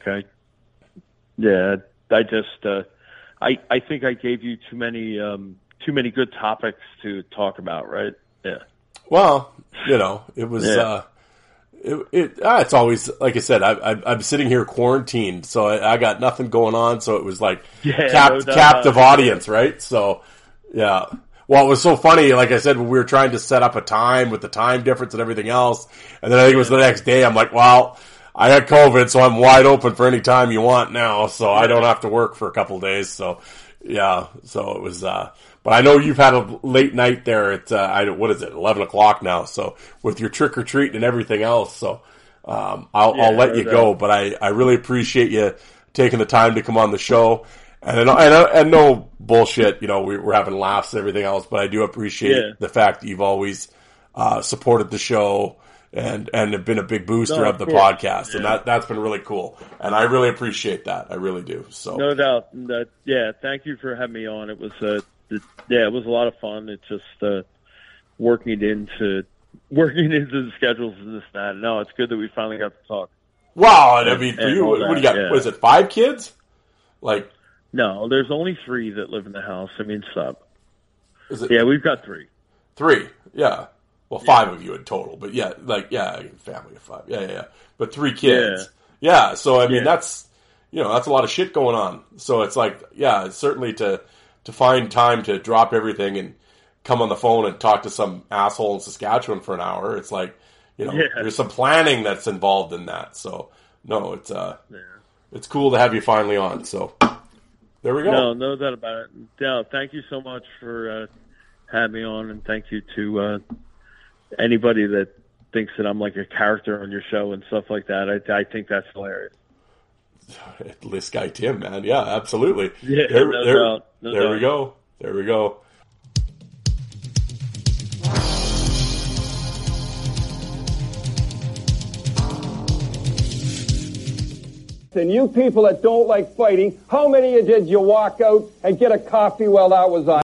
S6: I think I gave you too many good topics to talk about, right? Yeah.
S3: Well, it was. It's always, like I said, I'm sitting here quarantined, so I got nothing going on. So it was like captive audience, right? So yeah. Well, it was so funny. Like I said, when we were trying to set up a time with the time difference and everything else, and then I think it was the next day. I'm like, well, I had COVID, so I'm wide open for any time you want now, so I don't have to work for a couple of days. So, yeah, so it was, but I know you've had a late night there at, what is it, 11 o'clock now, so with your trick or treat and everything else, so, I'll let you go, but I really appreciate you taking the time to come on the show, and no bullshit, we're having laughs and everything else, but I do appreciate the fact that you've always, supported the show, and have been a big booster of the podcast, and that's been really cool, and I really appreciate that. I really do. So
S6: no doubt. Thank you for having me on. It was it was a lot of fun. It's just working into the schedules and this and that. No, it's good that we finally got to talk.
S3: Wow, I mean, for you, what do you got? Yeah. What is it? 5 kids? Like,
S6: no, there's only 3 that live in the house. I mean, stop.
S3: Is it?
S6: Yeah, we've got 3.
S3: 3, yeah. Well, 5 of you in total, but family of 5. Yeah. But 3 kids. Yeah. So I mean, that's that's a lot of shit going on. So it's like, it's certainly to find time to drop everything and come on the phone and talk to some asshole in Saskatchewan for an hour. It's like, there's some planning that's involved in that. So no, it's cool to have you finally on. So there we go.
S6: No doubt about it. No, thank you so much for having me on, and thank you to anybody that thinks that I'm like a character on your show and stuff like that. I think that's hilarious.
S3: List guy Tim, man. Yeah, absolutely.
S6: Yeah,
S3: there
S6: we
S3: go. There we go.
S7: And you people that don't like fighting, how many of you did you walk out and get a coffee while that was on?